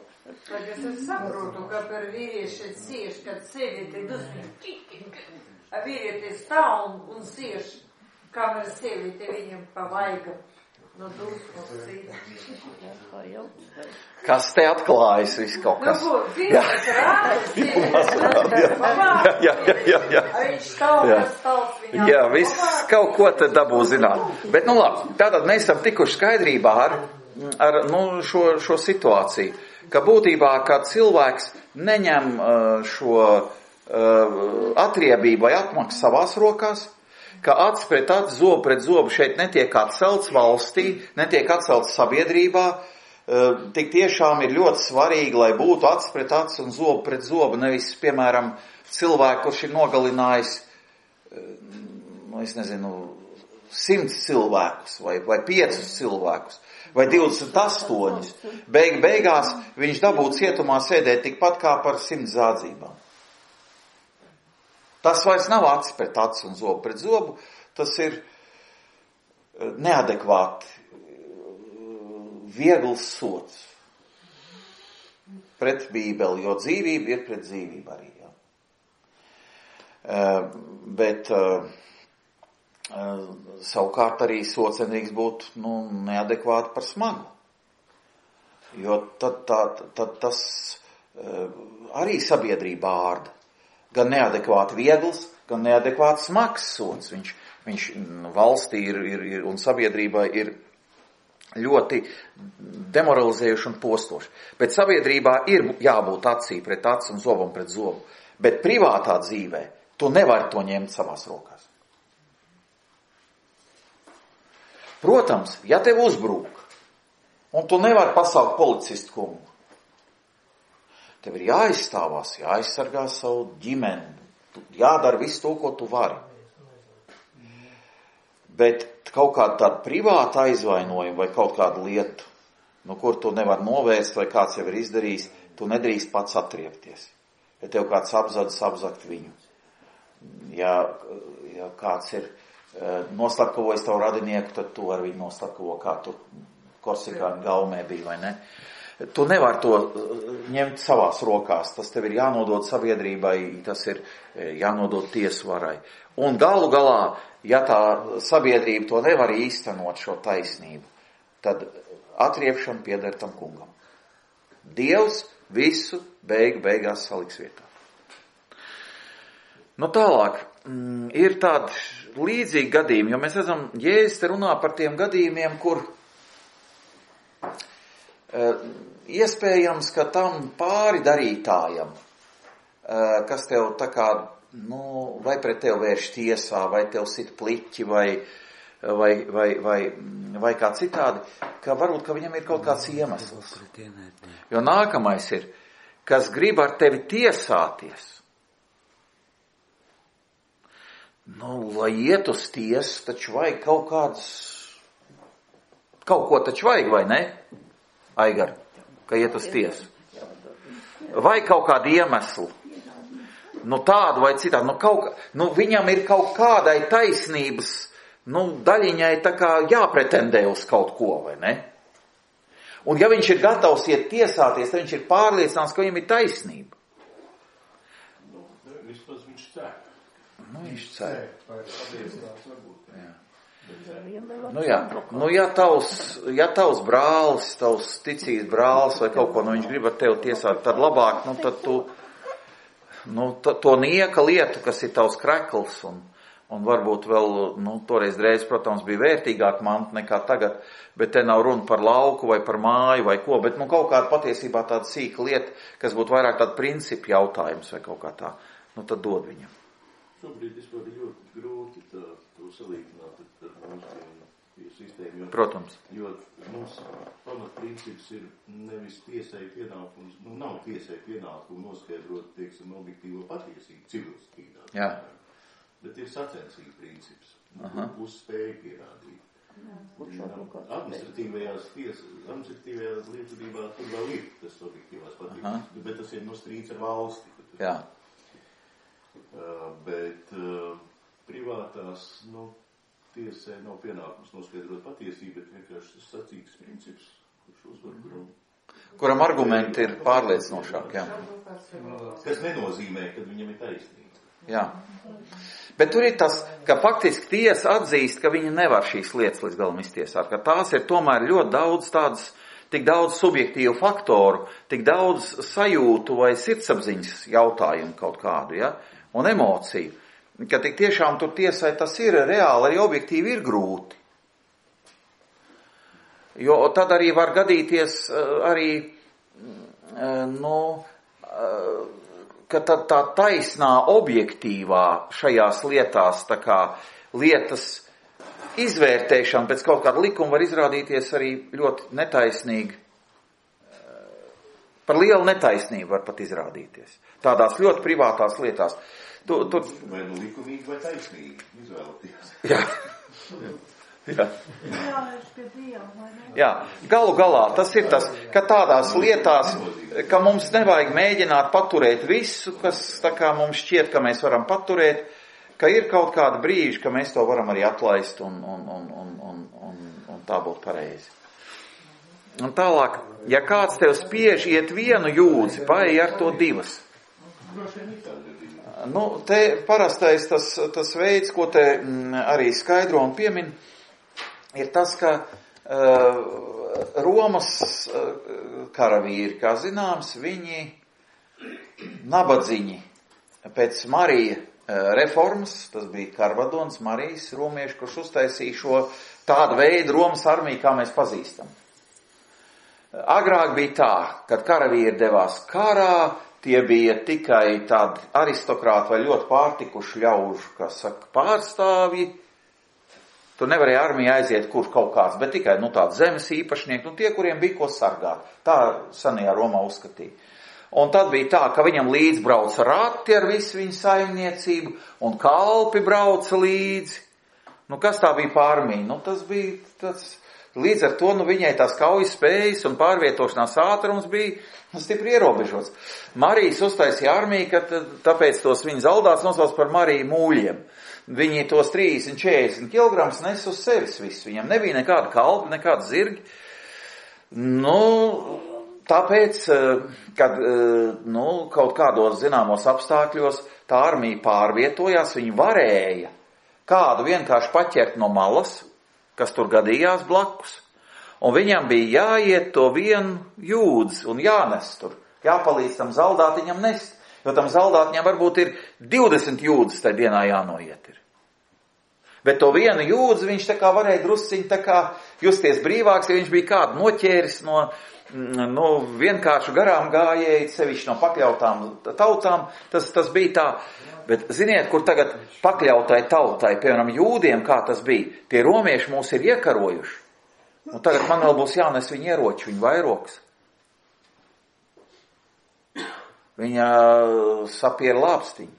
Speaker 3: Tagad es saprotu, ka par vīrieši cieš, kad sieviete dusmīgi. Vīrietis stāv un cieš, kamēr sieviete viņam pa vaigam. No dusmas cīņa.
Speaker 1: Kas te atklājas viss kaut kas?
Speaker 3: Nu, vīrietis rādas,
Speaker 1: Jā.
Speaker 3: viņš stāv, kas stāv viņam.
Speaker 1: Jā, viss kaut ko te dabū zināt. Bet, nu labi, tātad mēs esam tikuši skaidrībā ar šo situāciju, ka būtībā, kā cilvēks neņem šo atriebību vai atmaksu savās rokās, ka acs pret acu, zobu pret zobu šeit netiek atcelts valstī, netiek atcelts sabiedrībā, tik tiešām ir ļoti svarīgi, lai būtu acs pret acu un zobu pret zobu, nevis, piemēram, cilvēku, kurš ir nogalinājis, es nezinu, 100 cilvēkus vai 5 cilvēkus vai 28. Beigās viņš dabūtu cietumā sēdēt tikpat kā par 100 zādzībām. Tas vairs nav acis pret aci un zobu pret zobu, tas ir neadekvāti viegls sots pret Bībeli, jo dzīvība ir pret dzīvību arī. Jā. Bet savukārt arī sots nedrīkst būt neadekvāti par smagu, jo tad tas arī sabiedrībā ārda. Gan neadekvāti viegls, gan neadekvāti smags sots. Viņš valstī ir un sabiedrībā ir ļoti demoralizējuši un postoši. Bet sabiedrībā ir jābūt acī pret aci un zobam pret zobu. Bet privātā dzīvē tu nevari to ņemt savās rokās. Protams, ja tev uzbrūk, un tu nevari pasaukt policistu kungu, tev ir jāizstāvās, jāaizsargā savu ģimeni, jādara visu to, ko tu vari. Bet kaut kāda tāda privāta aizvainojuma vai kaut kāda lieta, kur tu nevar novērst vai kāds jau ir izdarījis, tu nedrīkst pats atriepties. Ja tev kāds apzakt viņu. Ja kāds ir noslapkavojis tavu radinieku, tad tu ar viņu noslapkavo, kā tu Korsikā gaumē bija, vai ne? Tu nevar to ņemt savās rokās, tas tev ir jānodod sabiedrībai, tas ir jānodod tiesvarai. Un galu galā, ja tā sabiedrība to nevar īstenot šo taisnību, tad atriepšana pieder tam kungam. Dievs visu beigās saliks vietā. Tālāk, ir tādi līdzīgi gadījumi, jo mēs redzam, Jēzus te runā par tiem gadījumiem, kur iespējams, ka tam pāri darītājam, kas tev tā kā, vai pret tev vērš tiesā, vai tev sit pliķi, vai kā citādi, ka varbūt, ka viņam ir kaut kāds iemesls. Jo nākamais ir, kas grib ar tevi tiesāties, lai iet uz tiesu, taču vajag kaut ko taču vajag, vai ne? Aigar, ka iet uz tiesu. Vai kaut kādu iemeslu. Tādu vai citādu. Viņam ir kaut kādai taisnības, daļiņai tā kā jāpretendē uz kaut ko, vai ne? Un ja viņš ir gatavs iet tiesāties, tad viņš ir pārliecināts, ka viņam ir taisnība.
Speaker 2: Vispār viņš cer.
Speaker 1: Viņš cer. Ja tavs brālis, tavs ticības brālis vai kaut ko, viņš grib ar tevi tiesāt, tad labāk, tad tu, to nieka lietu, kas ir tavs krekls, un varbūt vēl, toreiz reiz, protams, bija vērtīgāk manta nekā tagad, bet te nav runa par lauku vai par māju vai ko, bet, kaut kāda patiesībā tāda sīka lieta, kas būtu vairāk tāda principu jautājums vai kaut kā tā, tad dod viņam.
Speaker 2: Šobrīd vispār ir ļoti grūti to salīdzināt ar mūsu sistēmu.
Speaker 1: Protams.
Speaker 2: Jo mums pamatprincips ir nevis tiesai pienākums, nav tiesai pienākumu noskaidrot, objektīvo patiesību, civilstīgā.
Speaker 1: Jā.
Speaker 2: Bet ir sacensība princips, uzspēja pierādīt. Administratīvajās lietvedībā tur vēl ir tas objektīvās patiesības, bet tas ir strīds ar valsti.
Speaker 1: Jā.
Speaker 2: Bet privātās, tiesai nav pienākums noskaidrot patiesību, bet vienkārši tas sacīgs princips, kurš uzvar grunu.
Speaker 1: Kuram argumenti ir pārliecinošāki, jā.
Speaker 2: Kas nenozīmē, ka viņam ir taisnība.
Speaker 1: Jā. Bet tur ir tas, ka faktiski tiesa atzīst, ka viņa nevar šīs lietas līdz galam iztiesāt, ka tās ir tomēr ļoti daudz tādas, tik daudz subjektīvu faktoru, tik daudz sajūtu vai sirdsapziņas jautājumu kaut kādu, ja, un emociju, ka tik tiešām tur tiesai tas ir reāli, arī objektīvi ir grūti. Jo tad arī var gadīties ka tad tā taisnā objektīvā šajās lietās, tā kā lietas izvērtēšana pēc kaut kāda likuma var izrādīties arī ļoti netaisnīgi. Par lielu netaisnību var pat izrādīties. Tādās ļoti privātās lietās.
Speaker 2: Vai nu likumīgi vai taisnīgi izvēlēties.
Speaker 1: Jā. Jā.
Speaker 4: Jā,
Speaker 1: galu galā tas ir tas, ka tādās lietās, ka mums nevajag mēģināt paturēt visu, kas tā kā mums šķiet, ka mēs varam paturēt, ka ir kaut kāda brīža, ka mēs to varam arī atlaist un tā būtu pareizi. Un tālāk, ja kāds tev spiež iet vienu jūdzi, paej ar to divas. Te parastais tas veids, ko te arī skaidro un piemin, ir tas, ka Romas karavīri, kā zināms, viņi nabadziņi pēc Marija reformas, tas bija Karvadons, Marijas romieši, kurš uztaisīja šo tādu veidu Romas armiju, kā mēs pazīstam. Agrāk bija tā, kad karavīri devās karā, tie bija tikai tādi aristokrāti vai ļoti pārtikuši ļaužu, kas saka, pārstāvji. Tur nevarēja armija aiziet, kurš kaut kāds, bet tikai tādi zemes īpašnieki, tie, kuriem bija ko sargāt. Tā senajā Romā uzskatīja. Un tad bija tā, ka viņam līdz brauca rati ar visu viņu saimniecību, un kalpi brauca līdzi. Kas tā bija pārmīja? Tas bija tas, līdz ar to, viņai tās kaujas spējas un pārvietošanās ātrums bija stipri ierobežots. Marijas uztaisīja armiju, ka tāpēc tos viņa zaldāts nosauc par Mariju mūļiem. Viņi tos 30-40 kilograms nes uz sevis visu. Viņam nebija nekāda kalpa, nekāda zirgi. Tāpēc, kad kaut kādos zināmos apstākļos tā armija pārvietojās, viņi varēja kādu vienkārši paķert no malas, kas tur gadījās blakus, un viņam bija jāiet to vienu jūdzi un jānes tur, jāpalīdz tam zaldātiņam nest, jo tam zaldātiņam varbūt ir 20 jūdzes tajā dienā jānoiet ir. Bet to vienu jūdzi viņš tā kā varēja drusciņ tā kā justies brīvāks, ja viņš bija kādu noķēris no vienkāršu garām gājēji, sevišķi no pakļautām tautām, tas bija tā. Bet ziniet, kur tagad pakļautai tautai, piemēram, jūdiem, kā tas bija, tie romieši mūs ir iekarojuši. Un tagad man vēl būs jānes viņa ieroči, viņa vairoks. Viņa sapiera lāpstiņu.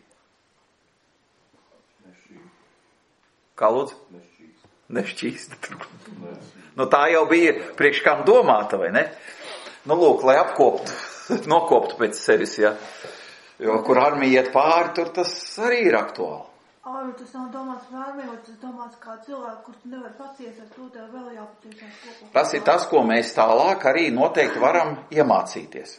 Speaker 1: Kā lūdzu? Nešķīst. Tā jau bija priekš kam domāta, vai ne? Lūk, lai nokoptu pēc sevis, ja. Jo, kur armija iet pāri, tur tas arī ir aktuāli.
Speaker 4: Tas nav domāts par armiju, tas domāts kā cilvēku, kur tu nevar paciet, ar to tev vēl jāpatiešās kopā.
Speaker 1: Tas ir tas, ko mēs tālāk arī noteikti varam iemācīties.